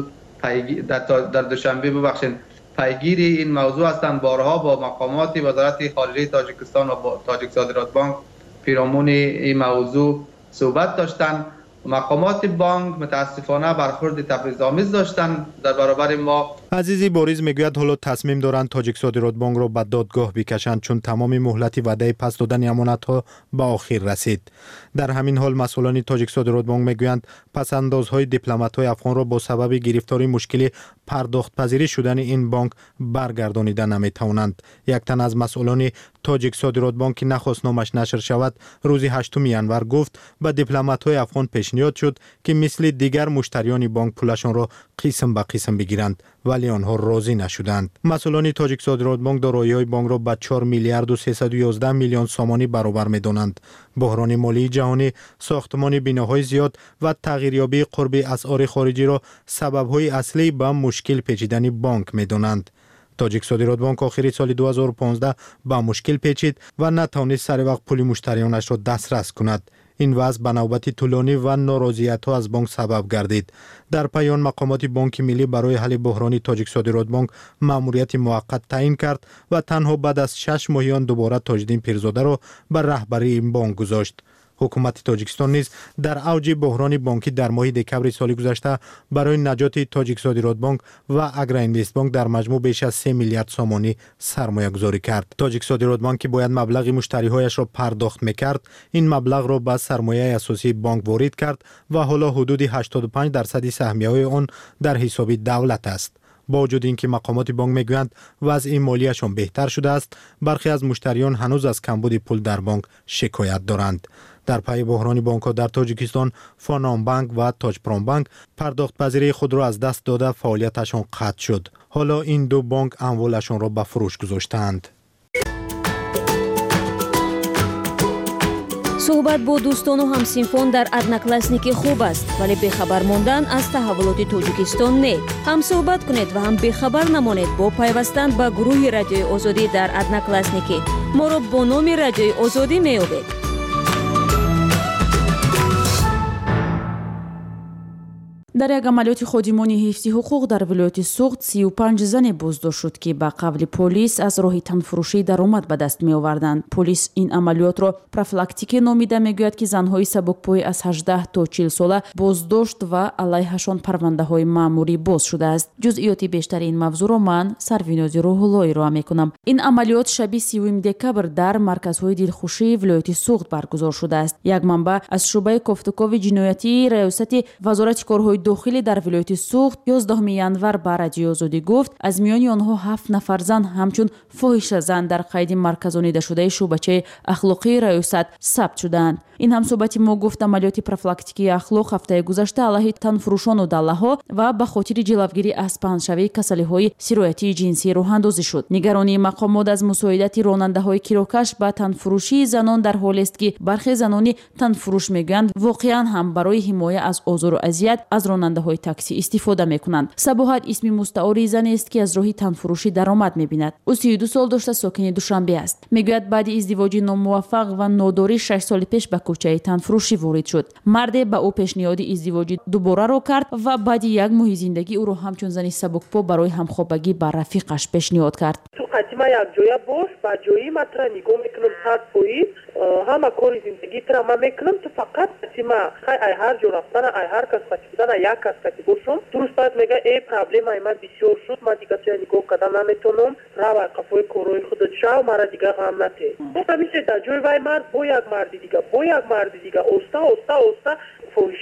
در دوشنبه ببخشید پیگیر این موضوع هستند. بارها با مقامات وزارت خارجه تاجیکستان و با تاجیک صادرات بانک پیرامون این موضوع صحبت داشتند. مقامات بانک متاسفانه برخورد تبعیض‌آمیز داشتند در برابر ما. عزیزی بوریز میگوید حالا تصمیم دارند تاجیک صادرات بانک را به دادگاه بکشند چون تمام مهلت وعده پس دادن امانت‌ها به آخر رسید. در همین حال مسئولان تاجیک صادرات بانک میگویند پس اندازهای دیپلمات‌های افغان را با سبب گرفتاری مشکل پرداخت پذیری شدن این بانک برگردانیده نمیتوانند. یک تن از مسئولان تاجیک صادرات بانک که نخواست نامش نشر شود روز هشتم ژانویه گفت به دیپلمات‌های افغان پیشنهاد شد که مثل دیگر مشتریان بانک پولشان را قسم به قسم بگیرند ولی آنها راضی نشدند. مسئولان تاجیک صادرات بانک دارایی‌های بانک را به چهار میلیارد و سیصد و یازده میلیون سامانی برابر می‌دانند. بحران مالی جهانی، ساختمان بناهای زیاد و تغییریابی قرب اسعار خارجی را سبب‌های اصلی به مشکل پیچیدن بانک می‌دانند. تاجیک صادرات بانک آخر سال دو هزار و پانزده با مشکل پیچید و نتوانست سر وقت پول مشتریانش را دسترس کند. این وضع به نوبت طولانی و ناراضیت‌ها از بانک سبب گردید. در پایان مقامات بانک ملی برای حل بحران تاجیک صادرات بانک مأموریت موقت تعیین کرد و تنها بعد از شش ماهیان دوباره تاجدین پیرزاده را بر رهبری این بانک گذاشت. حکومت تاجیکستان نیز در اوج بحران بانکی در ماه دکمبر سال گذشته برای نجات تاجیک صادرات بانک و اگرا اینوست بانک در مجموع بیش از سه میلیارد سامانی سرمایه گذاری کرد. تاجیک صادرات بانک که باید مبلغ مشتریهایش را پرداخت میکرد این مبلغ را به سرمایه اساسی بانک وارد کرد و حالا حدود هشتاد و پنج درصد سهمیه‌های آن در حساب دولت است. با وجود اینکه مقامات بانک میگویند وضع مالیشان بهتر شده است، برخی از مشتریان هنوز از کمبود پول در بانک شکایت دارند. در پی بحران بانک‌ها در تاجیکستان فانام بانک و تاج پرام بانک پرداخت پذیری خود را از دست داده فعالیتشان قطع شد. حالا این دو بانک اموالشان را به فروش گذاشتند. صحبت با دوستان و همسینفان در ادناکلاسنیکی خوب است ولی بخبر ماندن از تحولات تاجیکستان نه. هم صحبت کنید و هم بخبر نمانید با پیوستن به گروه رادیوی آزادی در ادناکلاسنیکی. ما را با نام رادیوی آزادی می‌یابید. در یک عملیات خادمانی حفظ حقوق در ولایت سوخت سی و پنج زن بازداشت شد که به قبل پلیس از راه تنفروشی درآمد به دست می آوردند. پلیس این عملیات را پروفیلاکتیک نامیده میگوید که زنهای سبکپای از هجده تا چهل ساله بازداشت و علیهشان پرونده های مأموری باز شده است. جزئیات بیشتر این موضوع را من سرویناز روح‌اللهی را می کنم. این عملیات شب سیوم دکمبر در مرکزهای دلخوشی ولایت سوخت برگزار شده است. یک منبع از شعبه کوفتکوی جنایتی ریاست وزارت کارهای داخلی در ولایت سوخت یازدهم ژانویه به رادیو آزادی گفت از میان آنها هفت نفر زن همچون فاحشه زن در قید مرکزانیده شده شعبچه اخلاقی ریاست ثبت شدند. این هم صحبت ما گفت عملیات پروفیلاکتیکی اخلاق هفته گذشته علیه تنفروشان و دله‌ها و به خاطر جلوگیری از پنه‌شوی کسالی‌های سیرایتی جنسی راه اندازی شد. نگرانی مقامات از مساعدت راننده‌های کیروکش به تنفروشی زنان در حالی است که برخی زنانی تنفروش میگویند واقعا هم برای حمایت از آزار و اذیت از راننده‌های تاکسی استفاده میکنند. صباحت اسم مستعاری زنی است که از راه تنفروشی درآمد میبیند. او سی و دو سال داشته، ساکن دوشنبه است. میگوید بعد ازدواج ناموفق و ناداری شش سال پیش به کوچه تنفروشی وارد شد. مرد به او پیشنهاد ازدواج دوباره را کرد و بعد یک ماه زندگی او را همچون زنی سبکپا برای همخوابگی با رفیقش پیشنهاد کرد. تو قدیما یک جای باش با جایی مطرح نگاه میکنم صد فویز همه کاری زندگی تر ما میکنم تو فقط قدیما ای هر جو رفتن ای هر کس قدیما یک کس کتی باشم درست باید میگه ای پرابلم ای من بسیار شد ما دیگه چه نگاه کردم نمیتونم را و قفای کوروی خودت شو مرا دیگه غم نته تو میشه در جای وای مرد با یک مرد دیگه با یک مرد دیگه اوستا اوستا اوستا فوریشش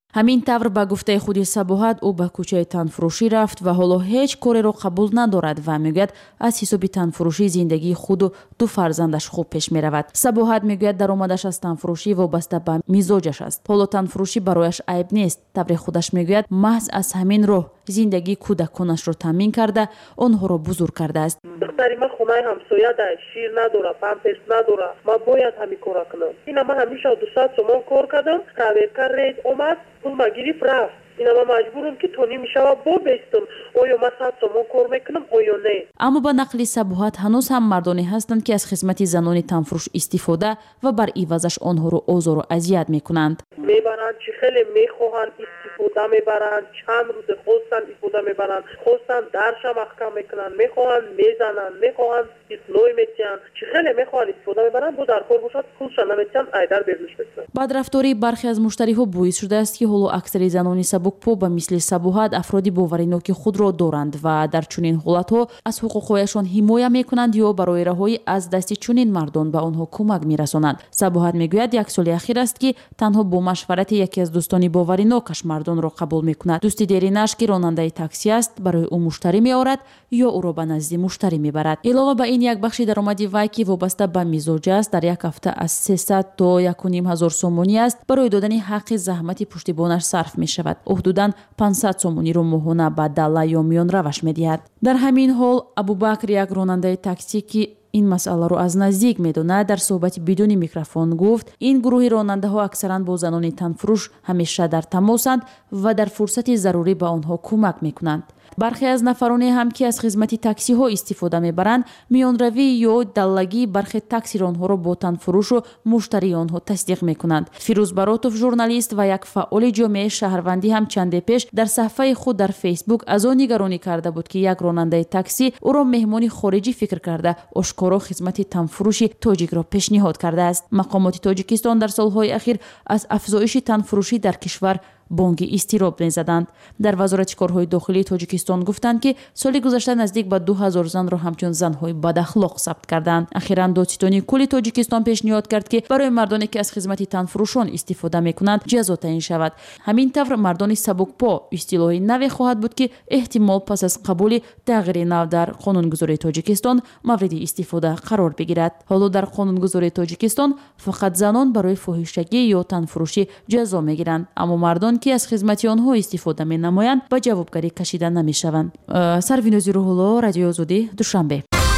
ҳамин тавр ба гуфтаи худи Сабоҳат ӯ ба кӯчаи танфурӯшӣ рафт ва ҳоло ҳеҷ кореро қабул надорад ва мегӯяд аз ҳисоби танфурӯшӣ зиндагии худу ду фарзандаш хуб пеш меравад. Сабоҳат мегӯяд даромадаш аз танфурӯшӣ вобаста ба мизоҷаш аст. ҳоло танфурӯшӣ барояш айб нест. Таври худаш мегӯяд маҳз аз ҳамин роҳ зиндагии кӯдаконашро таъмин карда онҳоро бузург кардааст. духтари ман хонаи ҳамсоя да шир надора, памперс надора. Ман бояд ҳамин кора кунам. Ина ман ҳамеша дусад сомон кор кардам. Проверка рейд омад, пул ма гирифт рафт. Ина ман маҷбурам ки то нимшава бобестам. Оё ман сад сомон кор мекунам, оё не. Аммо ба нақли Сабоҳат ҳанӯз ҳам мардоне ҳастанд ки аз хизмати занони танфурӯш истифода ва бар ивазаш онҳоро озору азият мекунанд. Мебаранд чи хеле мехоҳанд истифода мебаранд, чанд рӯзе хостанд истифода мебаранд, хостанд дарша маҳкам мекунанд, мехоҳанд мезананд, мехоҳанд исной метиҳанд, чи хеле мехоҳанд истифода мебаранд, бо дар кор бошад пулша наметиҳанд, айдар берниш метиҳанд. бадрафтории бархе аз муштариҳо боис шудааст ки ҳоло аксари занони сабукпо ба мисли Сабоҳат афроди бовариноки худро доранд ва дар чунин ҳолатҳо аз ҳуқуқҳояшон ҳимоя мекунанд ё барои раҳоӣ аз дасти чунин мардон ба онҳо кӯмак мерасонанд. Сабоҳат мегӯяд як соли ахир аст ки танҳо бо машварати яке аз дӯстони боваринокаш мардонро қабул мекунад. дӯсти деринаш ки ронандаи таксӣ аст барои ӯ муштарӣ меорад ё ӯро ба назди муштарӣ мебарад. Илова ба ин як бахши даромади вай ки вобаста ба мизоҷ аст дар як ҳафта аз сесад то як و نیم ҳазор сомонӣ аст барои додани ҳаққи заҳмати пуштибонаш сарф мешавад. ҳудудан пансад сомониро моҳона ба далла ё миёнраваш медиҳад. дар ҳамин ҳол Абубакр, як ронандаи таксӣ ки ин масъаларо аз наздик медонад, дар суҳбати бидуни микрофон гуфт ин гурӯҳи ронандаҳо аксаран бо занони танфурӯш ҳамеша дар тамосанд ва дар фурсати зарурӣ ба онҳо кӯмак мекунанд. бархе аз нафароне ҳам ки аз хизмати таксиҳо истифода мебаранд, миёнравӣ ё даллагии бархе таксиронҳоро бо танфурӯшу муштарии онҳо тасдиқ мекунанд. Фирӯз Баротов, журналист ва як фаъоли ҷомеаи шаҳрвандӣ ҳам чанде пеш дар саҳифаи худ дар фейсбук аз он нигаронӣ карда буд ки як ронандаи таксӣ ӯро меҳмони хориҷӣ фикр карда ошкоро хизмати танфурӯши тоҷикро пешниҳод кардааст. мақомоти Тоҷикистон дар солҳои ахир аз афзоиши танфурӯшӣ дар кишвар бонги изтироб мезаданд. дар вазорати корҳои дохилии Тоҷикистон гуфтанд ки соли гузашта наздик ба ду ҳазор занро ҳамчун занҳои бадахлоқ сабт карданд. ахиран додситони кулли Тоҷикистон пешниҳод кард ки барои мардоне ки аз хизмати танфурӯшон истифода мекунанд ҷазо таъин шавад. ҳамин тавр мардони сабукпо истилоҳи наве хоҳад буд ки эҳтимол пас аз қабули тағйири нав дар қонунгузории Тоҷикистон мавриди истифода қарор бигирад. ҳоло дар қонунгузории Тоҷикистон фақат занон барои фоҳишагӣ ё танфурӯшӣ ҷазо мегиранд, аммо мардон ки аз хизмати онҳо истифода менамоянд ба ҷавобгарӣ кашида намешаванд. Сарвинози Рӯҳулло, Радиои Озодӣ, Душанбе.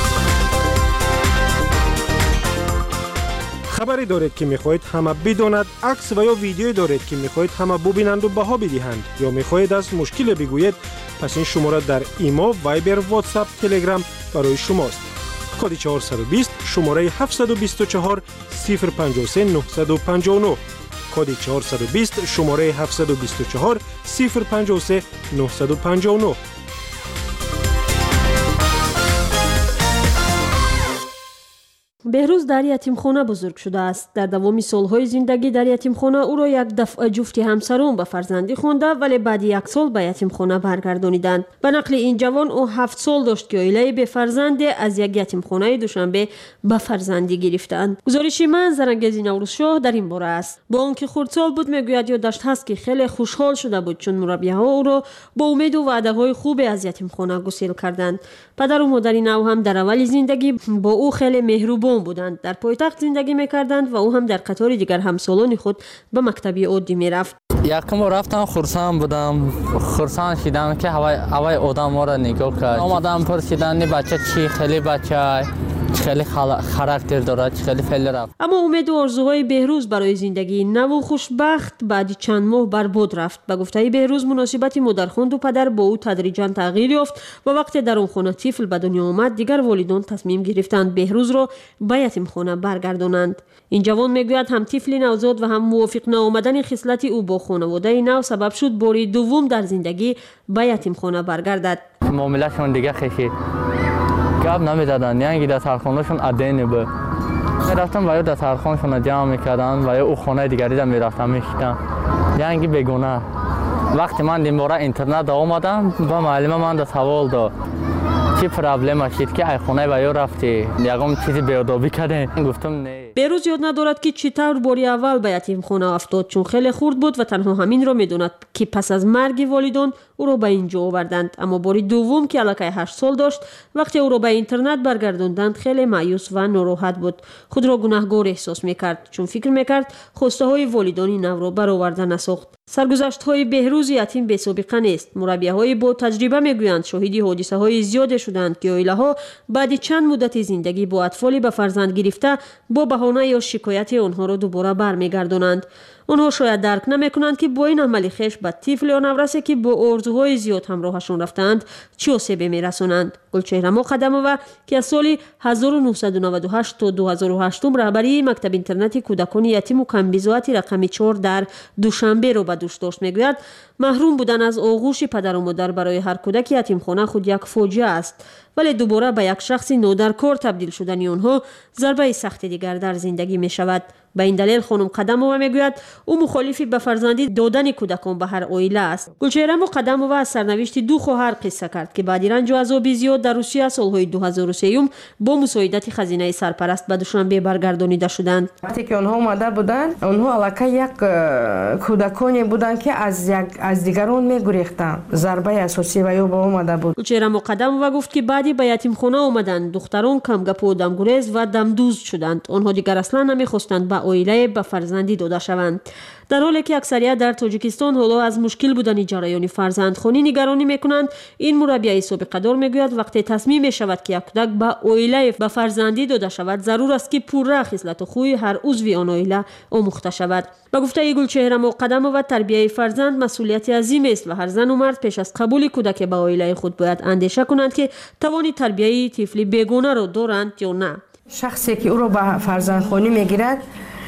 хабаре доред ки мехоҳед ҳама бидонад, акс ва ё видеое доред ки мехоҳед ҳама бубинанду баҳо бидиҳанд ё мехоҳед аз мушкиле бигӯед, пас ин шумора дар имо, вайбер, ватсап, телеграм барои шумост. коди чаҳорсад و بیست шумораи ҳафтсад و بیست و چهار صفر پنجاه و سه نهصد و پنجاه و نه коди чаҳорсад و بیست шумораи ҳафтсад و بیست و چهار صفر پنجاه و سه نهصد و پنجاه و نه. беҳрӯз дар ятимхона бузург шудааст. дар давоми солҳои зиндагӣ дар ятимхона ӯро як дафъа ҷуфти ҳамсарон ба фарзандӣ хонда, вале баъди як сол ба ятимхона баргардониданд. ба нақли ин ҷавон, ӯ ҳафт сол дошт ки оилаи бефарзанде аз як ятимхонаи Душанбе ба фарзандӣ гирифтаанд. гузориши ман Зарангези Наврӯзшоҳ дар ин бора аст. бо он ки хурдсол буд, мегӯяд ёдаш ҳаст ки хеле хушҳол шуда буд, чун мураббиҳо ӯро бо умеду ваъдаҳои хубе аз ятимхона гусел карданд. падару модари нав ҳам дар аввали зиндагӣ бо ӯ хеле меҳрубон буданд. дар пойтахт зиндагӣ мекарданд ва ӯ ҳам дар қатори дигар ҳамсолони худ ба мактаби оддӣ мерафт. якум рафтам, хурсанд будам, хурсанд шидам ки ҳавай одам моро нигоҳ кард. омадам пурсидан бача чӣ хеле бача خیلی خاراکتر دارد، خیلی فعال رفت. اما امید و آرزوهای بهروز برای زندگی نو و خوشبخت بعد چند ماه برباد رفت. به گفته بهروز مناسبت مادرخوانده و پدر با او تدریجاً تغییر یافت و وقتی در اون خانه طفل به دنیا آمد، دیگر والدان تصمیم گرفتند بهروز را به یتیمخانه برگردانند. این جوان میگوید هم طفل نوزاد و هم موافق نآمدن خصلت او با خانواده نو سبب شد بار دوم در زندگی به یتیمخانه برگردد. معاملهشون دیگه خشید. گپ نمی‌زدن، یعنی دسترخوانشون عدینه بود. میرفتن و یا دسترخوانشون جمع میکردن و یا او خانه دیگری را میرفتن میشتن. یعنی بگونه. وقتی من این باره اینترنت آمدم با معلم من دا سوال داد. چی پرابلم شد که ای خانه و یا رفتی؟ یکم چیزی بیادابی کردن. گفتم نه. بهروز یاد ندارد که چطور باری اول به یتیمخانه افتاد، چون خیلی خرد بود و تنها همین را میداند که پس از مرگ والدان او را به اینجا آوردند. اما باری دوم که الکی هشت سال داشت وقتی او را به اینترنت برگرداندند خیلی مایوس و ناراحت بود. خود را گناهکار احساس میکرد چون فکر میکرد خواسته های والدانی نو را برآورده نساخت. سرگذشت های بهروز یتیم بی سابقه نیست. مربیه های با تجربه میگویند شاهدی حادثه های زیاد شدند که عائله ها بعد چند مدت زندگی با اطفالی به فرزند گرفته با بهانه یا شکایت آنها را دوباره برمیگردانند. آنها شاید درک نمیکنند که با این عمل خویش به طفل یا نورسه که با آرزوهای زیاد همراهشان رفتند چه آسیبی میرسانند. گلچهره مقدمووا که از سال هزار و نهصد و نود و هشت تا دو هزار و هشت رهبری مکتب اینترنتی کودکان یتیم و کمبیزوات رقم چهار در دوشنبه را به دوش داشت میگوید محروم بودن از آغوش پدر و مادر برای هر کودک یتیمخانه خود یک فاجعه است، ولی دوباره به یک شخص نادرکار تبدیل شدن آنها ضربه سخت دیگر در زندگی می شود. به این دلیل خانم قدمووا میگوید او مخالف به فرزندی دادن کودکان به هر عائله است. گلچهره مقدمووا از سرنوشت دو خواهر قصه کرد که بعد رنج و عذاب زیاد در روسیه سالهای دو هزار و سه با مساعدت خزینه سرپرست به دوشنبه برگردانیده شدند. وقتی که آنها اومده بودند آنها الکی یک کودکانی بودند که از یک از دیگران میگریختند. ضربه اساسی و یا با اومده بود. گلچهره مقدمووا گفت که بعدی به یتیمخانه آمدند دختران کم گپ و دمگریز و دمدوز شدند. آنها دیگر اصلا نمیخواستند به عائله به فرزندی داده شوند. در حالی که اکثریت در تاجیکستان حالا از مشکل بودن جریان فرزندخوانی نگرانی میکنند، این مربیه سابقه دار میگوید وقتی تصمیم می شود که یک کودک به عائله به فرزندی داده شود ضرور است که پوره خصلت و خوی هر عضو آن عائله آموخته شود. به گفته گلچهره مقدمووا تربیت فرزند مسئولیت عظیم است و هر زن و مرد پیش از قبول کودک به عائله خود باید اندیشه کنند که توان تربیت طفل بیگانه را دارند یا نه. شخصی که او را به فرزندخوانی میگیرد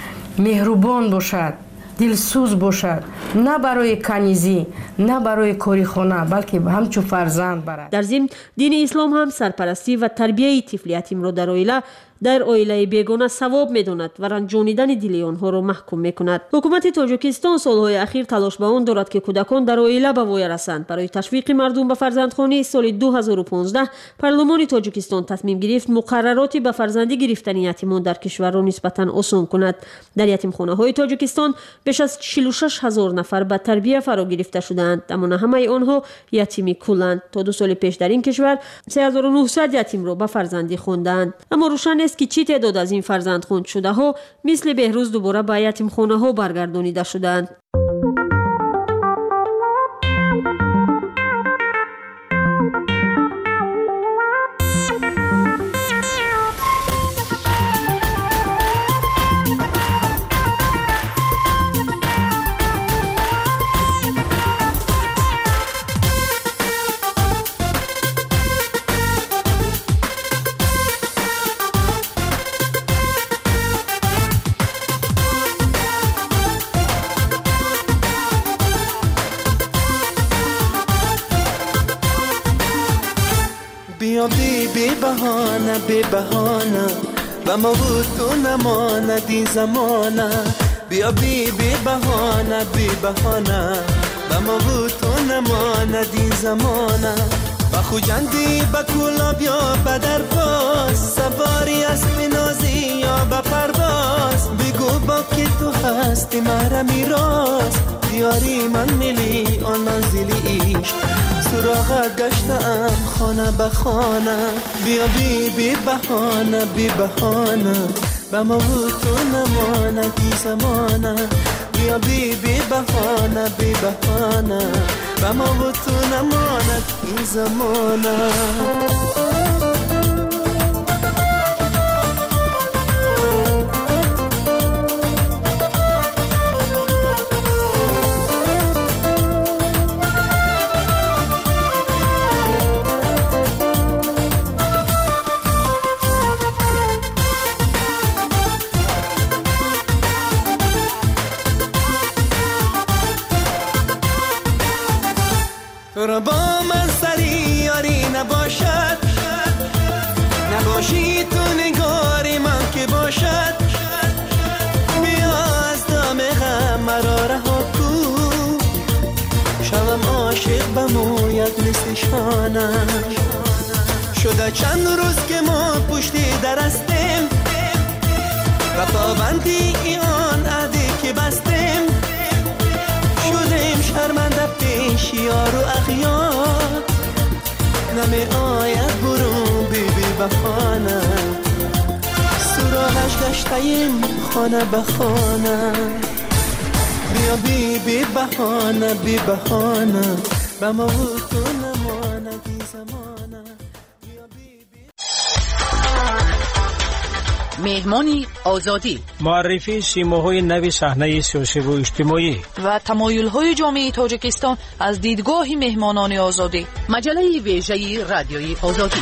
مهربان باشد، دلسوز باشد، نه برای کنیزی نه برای کاری خانه بلکه همچو فرزند برد. در ضمن دین اسلام هم سرپرستی و تربیت طفل یتیم را در عائله در عائله بیگانه ثواب می‌داند و رنجانیدن دل آنها را محکوم می‌کند. حکومت تاجیکستان سالهای اخیر تلاش به آن دارد که کودکان در عائله به وای رسند. برای تشویق مردم به فرزندخوانی سال دو هزار و پانزده پارلمان تاجیکستان تصمیم گرفت مقرراتی به فرزندی گرفتن یتیمان در کشور را نسبتاً آسان کند. در یتیمخانه‌های تاجیکستان بیش از چهل و شش هزار نفر به تربیت فرا گرفته شدند، اما نه همه آنها یتیمی کلند. تا دو سال پیش در این کشور سه هزار و نهصد یتیم را به فرزندی خواندند. اما روشن است که چی تعداد از این فرزند خوند شده ها مثل بهروز دوباره به یتیمخانه ها برگردانیده شدند. بیا بی بی بهانه بی بهانه و ما بود تو نماند این زمانه. بیا بی بی بهانه بی بهانه و ما بود تو نماند این زمانه. و خوجندی با کلاب یا با درباز سواری اسب نازی یا با پرواز. بگو با که تو هستی مرا میراز دیاری من ملی آن منزلی عشق سراغت گشتم خانه به خانه. بیا بی بی بهانه بی بهانه به ما بود تو نمانه بی زمانه. بیا بی بی بهانه بی بهانه به ما بود تو نمانه بی زمانه. تو را با من سری یاری نباشد نباشی تو نگاری من که باشد. بیا از دام غم مرا رها کن شوم عاشق بموید مثل شانش. شده چند روز که ما پشتی در هستیم و پابندی آن عهدی که بستیم شدیم شرمنده پیش یار و اغیار نمی آید برون بی بی بخانه سراغش گشتیم خانه به خانه بیا بی بی بهانه بی بهانه به ما و تو نمانه بی زمانه مهمانی آزادی معرفی سیماهای نوی صحنه سیاسی و اجتماعی و تمایل‌های جامعه تاجیکستان از دیدگاه مهمانان آزادی مجله ویژه رادیوی آزادی.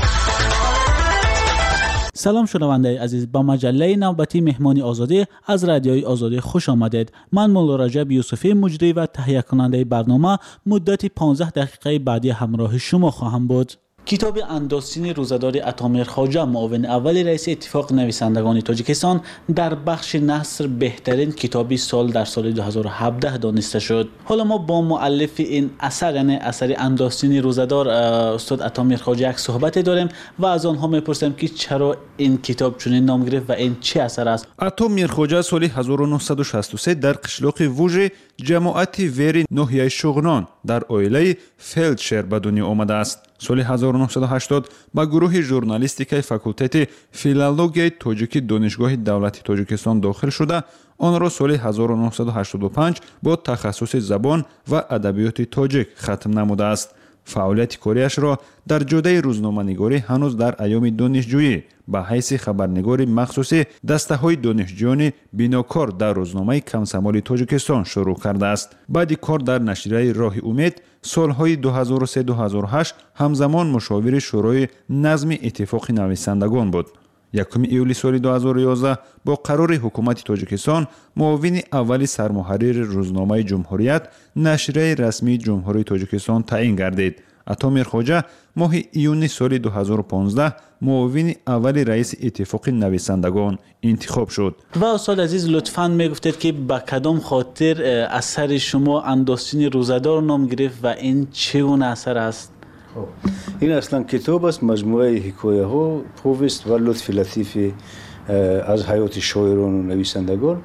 سلام شنونده عزیز، با مجله نوبتی مهمانی آزادی از رادیوی آزادی خوش آمدید. من مولا رجب یوسفی مجری و تهیه کننده برنامه مدت پانزده دقیقه بعدی همراه شما خواهم بود. کتاب اندوستین روزدار عطامیر خواجه معاون اول رئیس اتفاق نویسندگان تاجیکستان در بخش نثر بهترین کتابی سال در سال دو هزار و هفده دانسته شد. حالا ما با مؤلف این اثر یعنی اثر اندوستین روزدار استاد عطامیر خواجه یک صحبت داریم و از آنها میپرسیم که چرا این کتاب چنین نام گرفت و این چه اثر است. عطامیر خواجه سال هزار و نهصد و شصت و سه در قشلاق ووژه جماعت ویری ناحیه شغنان در اویله فلدشر به دنیا آمده است. سال هزار و نهصد و هشتاد با گروه ژورنالیستیکای فاکولتت فیلولوژی تاجیکی دانشگاه دولتی تاجیکستان داخل شده آن را سال هزار و نهصد و هشتاد و پنج با تخصص زبان و ادبیات تاجیک ختم نموده است. فعالیت کاریش را در جاده روزنامه‌نگاری هنوز در ایام دانشجویی به حیث خبرنگار مخصوصی دسته‌های دانشجویان بیناکار در روزنامه کمسمال تاجیکستان شروع کرده است. بعد کار در نشریه راه امید سالهای دو هزار و سه تا دو هزار و هشت همزمان مشاور شورای نظم اتفاق نویسندگان بود. یکم ایولی سال دو هزار و یازده با قرار حکومت تاجیکستان معاون اول سرمحرر روزنامه جمهوریت نشریه رسمی جمهوری تاجیکستان تعیین گردید. عطامیر خواجه ماه ایون سال دو هزار و پانزده معاون اول رئیس اتفاق نویسندگان انتخاب شد. و استاد عزیز لطفاً میگفتید که با کدام خاطر اثر شما اندوستین روزدار نام گرفت و این چگونه اثر است؟ این اصلا کتاب است، مجموعه حکایه ها، پوست و لطف لطیف از حیات شاعران و نویسندگان.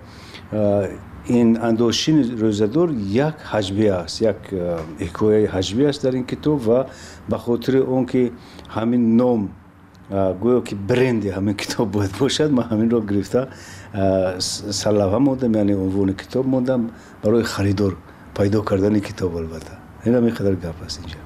این اندوستین روزدار یک حجبی است، یک حکایه حجبی است در این کتاب و به خاطر اون که همین نام گویا که برند همین کتاب باید باشد ما همین را گرفته سلوه موندم، یعنی عنوان کتاب موندم برای خریدار پیدا کردن کتاب. البته این هم اینقدر گپ است اینجا.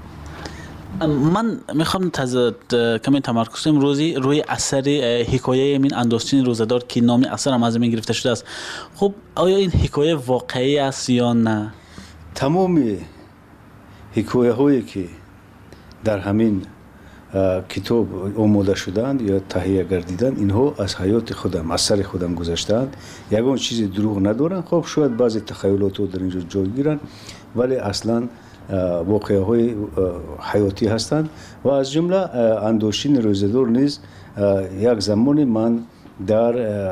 من میخوام کمی تمرکز کنم روزی روی اثر حکایه این اندوستین روزدار که نام اثر هم از این گرفته شده است. خب آیا این حکایه واقعی است یا نه؟ تمام حکایه هایی که در همین کتاب آماده شدند یا تهیه گردیدند اینها از حیات خودم از سر خودم گذشتند، یگان چیز دروغ ندارن. خب شاید بعضی تخیلات در اینجا جای گیرن ولی اصلا واقعه های حیاتی هستند و از جمله اندوستین روزدار نیز یک زمانی من در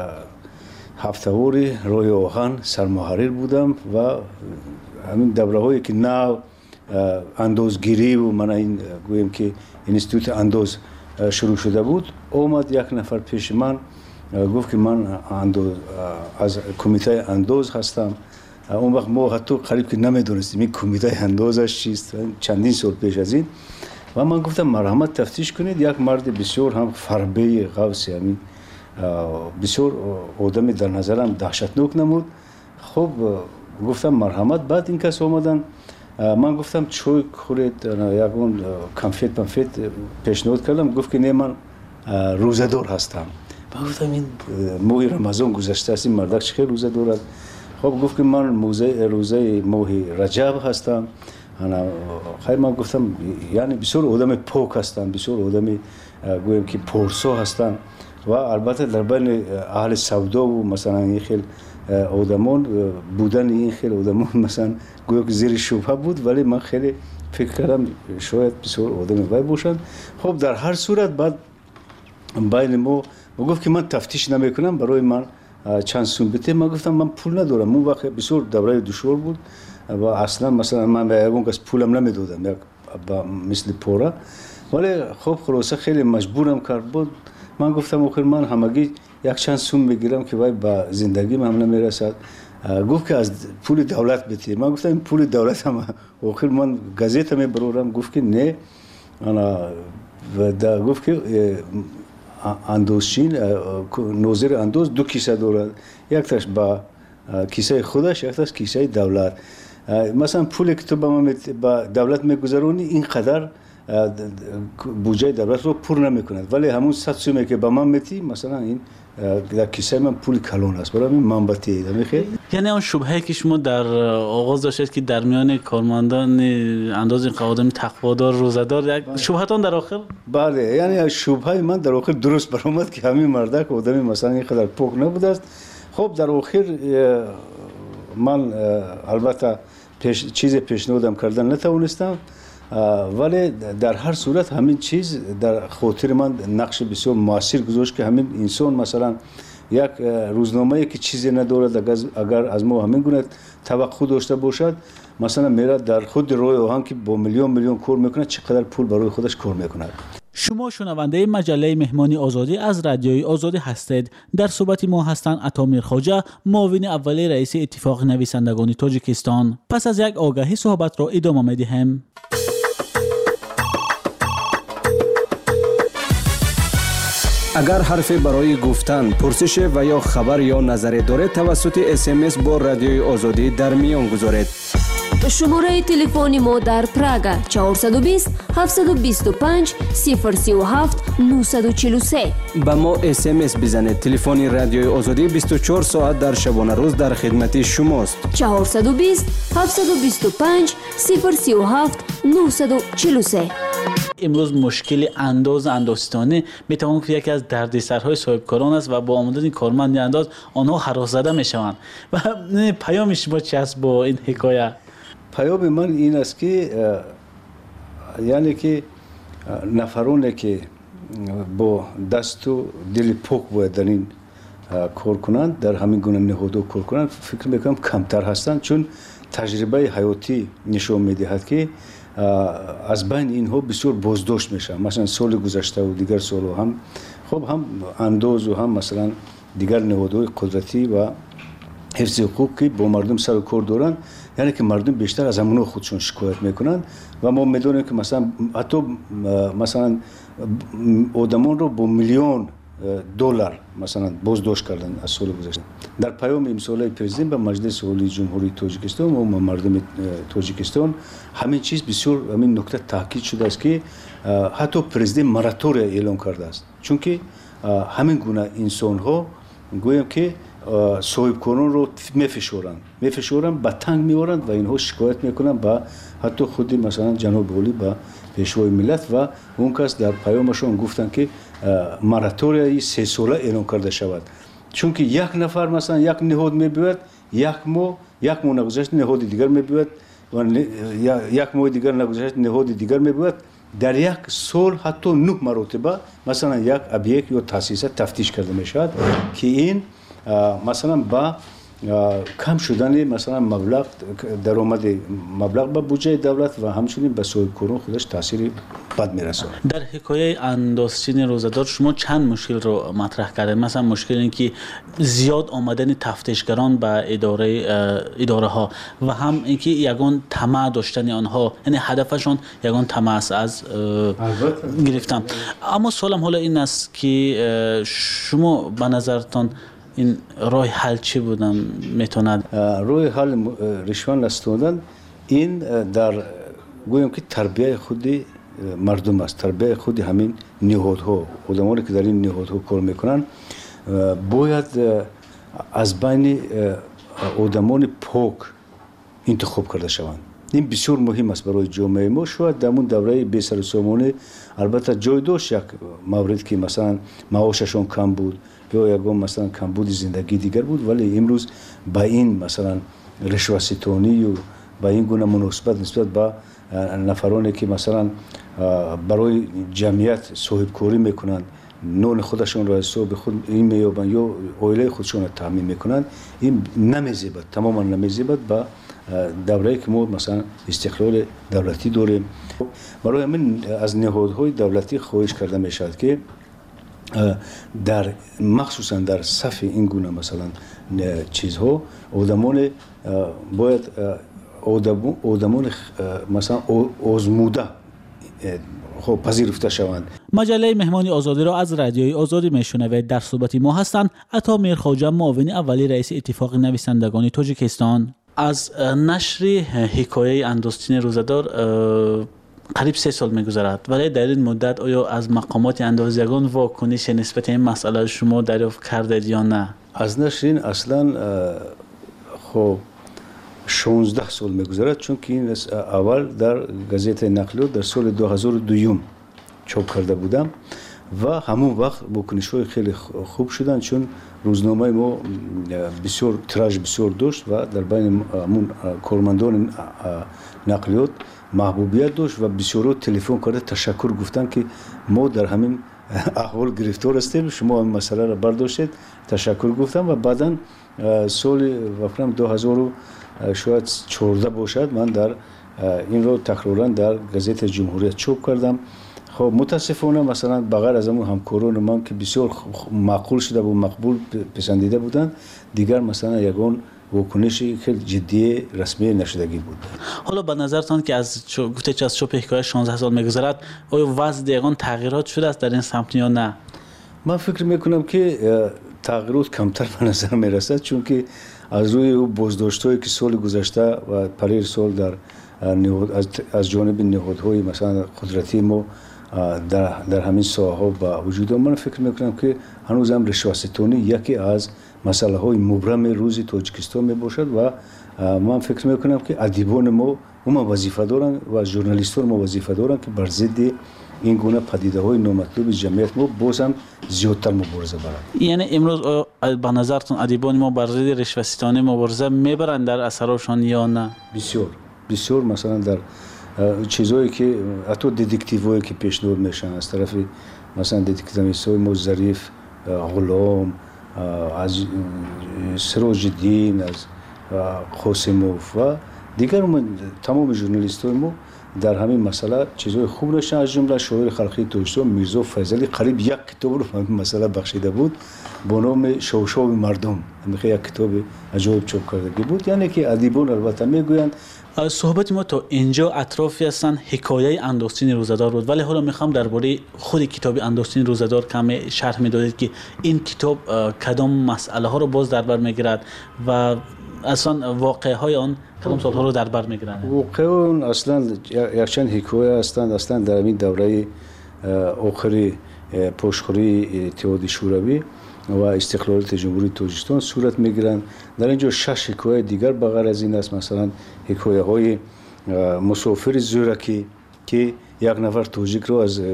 هفتهوار راه آهن سرمحرر بودم و همین دوره هایی که نو اندازگیری و من این گویم که اینستیتوت انداز شروع شده بود، اومد یک نفر پیش من گفت که من از کمیته انداز هستم. اون وقت ما حتی قریب که نمیدونستیم این کمیته اندازش چیست، چندین سال پیش از این. و من گفتم مرحمت تفتیش کنید. یک مرد بسیار هم فربه غوثی، همین بسیار آدم در نظرم دهشتناک نمود. خب گفتم مرحمت. بعد این کس آمدن، من گفتم چای خورید، یک اون کانفیت پنفیت پیشنهاد کردم. گفت که نه من روزدار هستم. من گفتم این ماه رمضان گذشته است، این مردک چه روزه دارد؟ خب گفت که من موزه روزه ماه رجب هستم. انا خیر من گفتم یعنی بسیار آدم پاک هستن، بسیار آدم گویم که پرسو هستن و البته در بین اهل سودا و مثلا این خیلی آدمان بودن این خیلی آدمان مثلا گویا که زیر شبهه بود، ولی من خیلی فکر کردم شاید بسیار آدم وای باشند. خب در هر صورت بعد بین ما و گفت که من تفتیش نمیکنم، برای من چند سوم بده. من گفتم من پول ندارم. اون وقت بسیار دوره دشوار بود و اصلا مثلا من به اون کس پولم نمیدادم یک مثل پورا، ولی خب خلاصه خیلی مجبورم کرد بود. من گفتم آخر من همگی یک چند سوم میگیرم که وای با زندگی من نمیرسد. گفت که از پول دولت بتیر. من گفتم پول دولت هم آخر من گازیت می برورم. گفت که نه انا و دا گفت که اندوزچین نوزر اندوز دو کیسه دارد، یک تاش با کیسه خودش، یک تاش کیسه دولت. مثلا پولی که تو با دولت میگذرونی اینقدر بودجه دولت رو پر نمیکند، ولی همون صد سومی که با من میتی مثلا این در کیسه من پول کلون است، برای من منبتی میخواد. یعنی اون شبهه که شما در آغاز داشتید که در میان کارمندان انداز این قوادم تقوادار روزدار یک شبهتون در آخر؟ بله، یعنی شبهه من در آخر درست برآمد که همین مرده که آدمی مثلا اینقدر پوک نبوده است. خب در آخر من البته پیش چیز پیشنهادم کردن نتوانستم، ولی در هر صورت همین چیز در خاطر من نقش بسیار موثر گذاشت که همین انسان مثلا یک روزنامه‌ای که چیزی ندارد اگر از ما همین گونه توقع داشته باشد، مثلا میره در خود روی آهن که با میلیون میلیون کار میکنه چقدر پول برای خودش کار میکنه. شما شنونده مجله مهمانی آزادی از رادیوی آزادی هستید. در صحبت ما هستند عطا میرخواجه، معاون اول رئیس اتفاق نویسندگان تاجیکستان. پس از یک آگهی صحبت را ادامه میدیم. اگر حرفی برای گفتن، پرسش و یا خبر یا نظری دارید توسط اس ام اس با رادیوی آزادی در میان گذارید. شماره تلفن ما در پراگ چهارصد و بیست هفتصد و بیست و پنج صفر سی و هفت نهصد و چهل و سه. با ما اس ام اس بزنید. تلفن رادیوی آزادی بیست و چهار ساعت در شبانه روز در خدمت شماست. چهارصد و بیست هفتصد و بیست و پنج صفر سی و هفت نهصد و چهل و سه. امروز مشکل انداز اندازستانی میتوان که یکی از دردسرهای صاحبکاران است و با آمدن کارمند انداز آنها هراس زده میشوند. و پیام شما چی است با این حکایه؟ پیام من این است که یعنی که نفرانی که با دست و دل پاک باید در این کار کنند، در همین گونه نهادها کار کنند، فکر میکنم کمتر هستند، چون تجربه حیاتی نشون میدهد که از بین اینها بسیار بازداشت میشن. مثلا سال گذشته و دیگر سال هم خب هم انداز و هم مثلا دیگر نهادهای قدرتی و حفظ حقوق که با مردم سر و کار دارن، یعنی که مردم بیشتر از همون خودشون شکایت میکنن و ما میدونیم که مثلا حتی مثلا آدمان رو با میلیون دلار مثلا بازداشت کردن از سال گذشته. در پیام امسال پرزیدنت به مجلس عالی جمهوری تاجیکستان و مردم تاجیکستان همین چیز بسیار همین نکته تاکید شده است که حتی پرزیدنت مراتوریا اعلام کرده است، چون که همین گونه انسان ها گویم که صاحبکاران رو میفشورند میفشورند با تنگ میورند و اینها شکایت میکنند با حتی خودی مثلا جناب عالی با پیشوای ملت و اون کس در پیامشون گفتن که مراتوریای سه ساله اعلام کرده شود، چون که یک نفر مثلا یک نهاد میبود یک ماه یک ماه نگذشت نهاد دیگر میبود و یک ماه دیگر نگذشت نهاد دیگر میبود، در یک سال حتی نه مرتبه مثلا یک ابیک یا تاسیس تفتیش کرده میشد که این مثلا با کم شدن مثلا مبلغ درآمد مبلغ به بودجه دولت و همچنین به صاحبکاران خودش تاثیر بد میرسه. در حکایه اندازچین روزدار شما چند مشکل رو مطرح کردید؟ مثلا مشکل این که زیاد آمدن تفتیشگران به اداره اداره ها و هم اینکه یگان طمع داشتن آنها، یعنی هدفشون یگان طمع است از گرفتن. اما سوالم حالا این است که شما به نظرتان این راه حل چی بودم میتوند؟ راه حل رشوه نستاندن این در گویم که تربیت خودی مردم است، تربیت خودی همین نهادها، آدمانی که در این نهادها کار میکنن باید از بین آدمان پاک انتخاب کرده شوند. این بسیار مهم است برای جامعه ما. شاید در اون دوره بی سر و سامانه البته جای داشت یک مورد که مثلا معاششون کم بود یا یکم مثلا کمبود زندگی دیگر بود، ولی امروز با این مثلا رشوه ستانی و با این گونه مناسبت نسبت به نفرانی که مثلا برای جمعیت صاحبکاری میکنند، نون خودشون را حساب خود این میابند یا عائله خودشون را تامین میکنند، این نمیزیبد، تماما نمیزیبد با دوره که ما مثلا استقلال دولتی داریم. برای همین از نهادهای دولتی خواهش کرده میشد که در مخصوصا در صف این گونه مثلا چیزها آدمان باید آدمان مثلا آزموده خب پذیرفته شوند. مجله مهمان آزادی را از رادیوی آزادی میشنوید. در صحبت ما هستند عطا میرخواجه، معاون اولی رئیس اتفاق نویسندگان تاجیکستان. از نشر حکایه اندوستین روزدار قریب سه سال میگذرد، ولی در این مدت آیا از مقامات اندازه‌گان واکنش نسبت این مسئله شما دریافت کردید یا نه؟ از نشر اصلا خب شانزده سال میگذرد، چون که این اول در گزیت نقلیات در سال دو هزار و دو چاپ کرده بودم و همون وقت واکنش‌های خیلی خوب شدن، چون روزنامه ما بسیار تراژ بسیار داشت و در بین همون کارمندان نقلیات محبوبیت داشت و بسیار تلفن کرده تشکر گفتن که ما در همین احوال گرفتار هستیم، شما این مسئله را برداشتید، تشکر گفتم. و بعداً سال وفرم دو هزار و شاید چهارده باشد من در این رو تکرارا در گزیت جمهوریت چاپ کردم. خب متاسفانه مثلا بغیر از همون همکاران من که بسیار معقول شده و مقبول پسندیده بودند، دیگر مثلا یگان واکنشی خیلی جدی رسمی نشدگی بود. حالا به نظرتان که از گفته چه از چاپ حکایه شانزده سال میگذرد، آیا وضع دیگران تغییرات شده است در این سمت یا نه؟ من فکر میکنم که تغییرات کمتر به نظر میرسد، چون که از روی او بازداشت‌هایی که سال گذشته و پریر سال در از, از جانب نهادهای مثلا قدرتی ما در, در همین ساحه با وجود من فکر میکنم که هنوز هم رشوه‌ستانی یکی از مسئله های مبرم روز تاجیکستان می باشد و من فکر میکنم که ادیبان ما هم وظیفه دارن و ژورنالیستان ما وظیفه دارن که بر ضد این گونه پدیده های نامطلوب جمعیت ما باز هم زیادتر مبارزه برند. یعنی امروز به نظرتون ادیبان ما بر ضد رشوه‌ستانی مبارزه میبرند در اثرشان یا نه؟ بسیار بسیار مثلا در چیزایی که حتی دتکتیوهایی که پیشنهاد میشن از طرف مثلا دتکتیوهای ما ظریف، غلام، از سراج الدین، از قاسموف و دیگر تمام ژورنالیست‌های ما در همین مسئله چیزای خوب نشان، از جمله شاعر خلقی تاجدار میرزا فیضلی قریب یک کتاب رو همین مسئله بخشیده بود با نام شوشو مردم، همین یک کتاب عجایب چاپ کرده بود. یعنی که ادیبان البته میگویند. صحبت ما تا اینجا اطرافی هستن حکایه اندوستین روزدار بود، ولی حالا میخوام درباره خود کتاب اندوستین روزدار کمی شرح میدادید که این کتاب کدام مسئله ها رو باز در بر میگیرد و اصلا واقعه های آن کدام سالها رو در بر میگیرند؟ واقعه اون اصلا یک چند حکایه هستند، اصلا در این دوره آخری پشتخوری اتحاد شوروی و استقلالیت جمهوری تاجیکستان صورت میگیرند. در اینجا شش حکایه دیگر بغیر از این است، مثلا حکایه های مسافر زورکی که یک نفر تاجیک رو از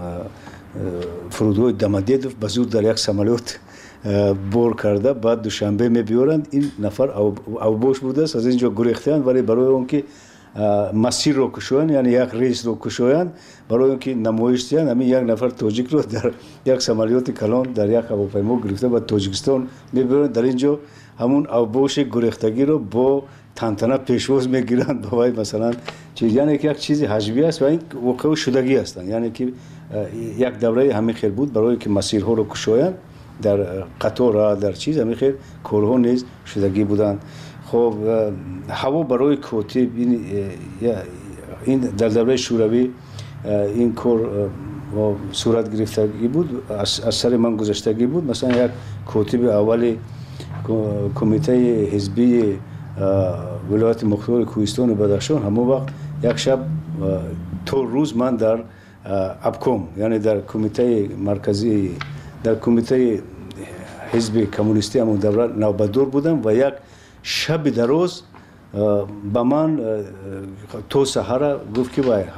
فرودگاه دمدیدوف به زور در یک سمالیات بار کرده، بعد دوشنبه میبیارند. این نفر اوباش بوده است، از اینجا گریختند ولی برای اون که مسیر رو کشویند، یعنی یک ریس رو کشویند، برای اینکه نمایش دهند، همین یک نفر تاجیک رو در یک سمالیات کلان در یک هواپیما گرفته و تاجیکستان میبرند. در اینجا همون اوباش گریختگی رو با تنتنه پیشواز میگیرند با وای مثلا چیز، یعنی که یک چیزی حجبی است و این واقعا شدگی هستند. یعنی که یک دوره همین خیر بود برای که مسیرها رو کشویند در قطار در چیز، همین خیر کارها نیز شدگی بودند. خب هوا برای کاتب این این در دوره شوروی این کار صورت گرفتگی بود، از سر من گذشتگی بود. مثلا یک کاتب اولی کمیته حزبی ولایت مختار کوهستان بدخشان همون وقت یک شب تا روز من در ابکم، یعنی در کمیته مرکزی در کمیته حزب کمونیستی همون دوره نوبتدار بودم و یک شب دراز با من تو سحر گفت که وای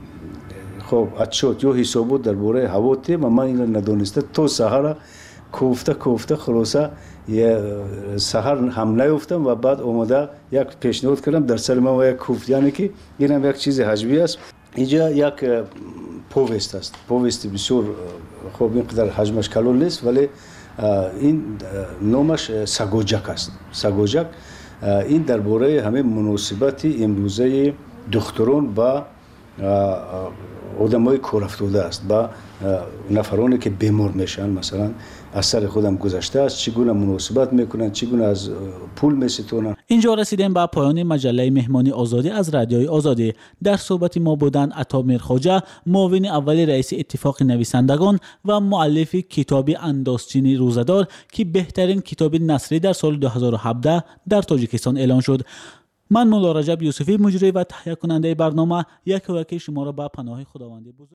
خب اچوت یا حسابات درباره هوا تی و من این ندانسته تو سحر کوفته کوفته خلاصه یه سحر هم نیفتم و بعد اومده یک پیشنهاد کردم در سر من و یک کوفت، یعنی که این هم یک چیز حجبی است. اینجا یک پووست است، پووست بسیار خوب، اینقدر حجمش کلان نیست ولی این نامش سگوجک است. سگوجک این درباره همه مناسبت امروزه دختران با آدمای کور افتاده است با نفرانی که بیمار میشن، مثلا از سر خودم گذشته است، چگونه مناسبت میکنن، چگونه از پول میستونن. اینجا رسیدیم به پایان مجله مهمانی آزادی از رادیوی آزادی. در صحبت ما بودند عطا میرخواجه، معاون اول رئیس اتفاق نویسندگان و مؤلف کتاب اندازچین روزه‌دار که بهترین کتاب نثری در سال دو هزار و هفده در تاجیکستان اعلان شد. من مولا رجب یوسفی، مجری و تهیه کننده برنامه، یک و یک شما را به پناه خداوند بزرگ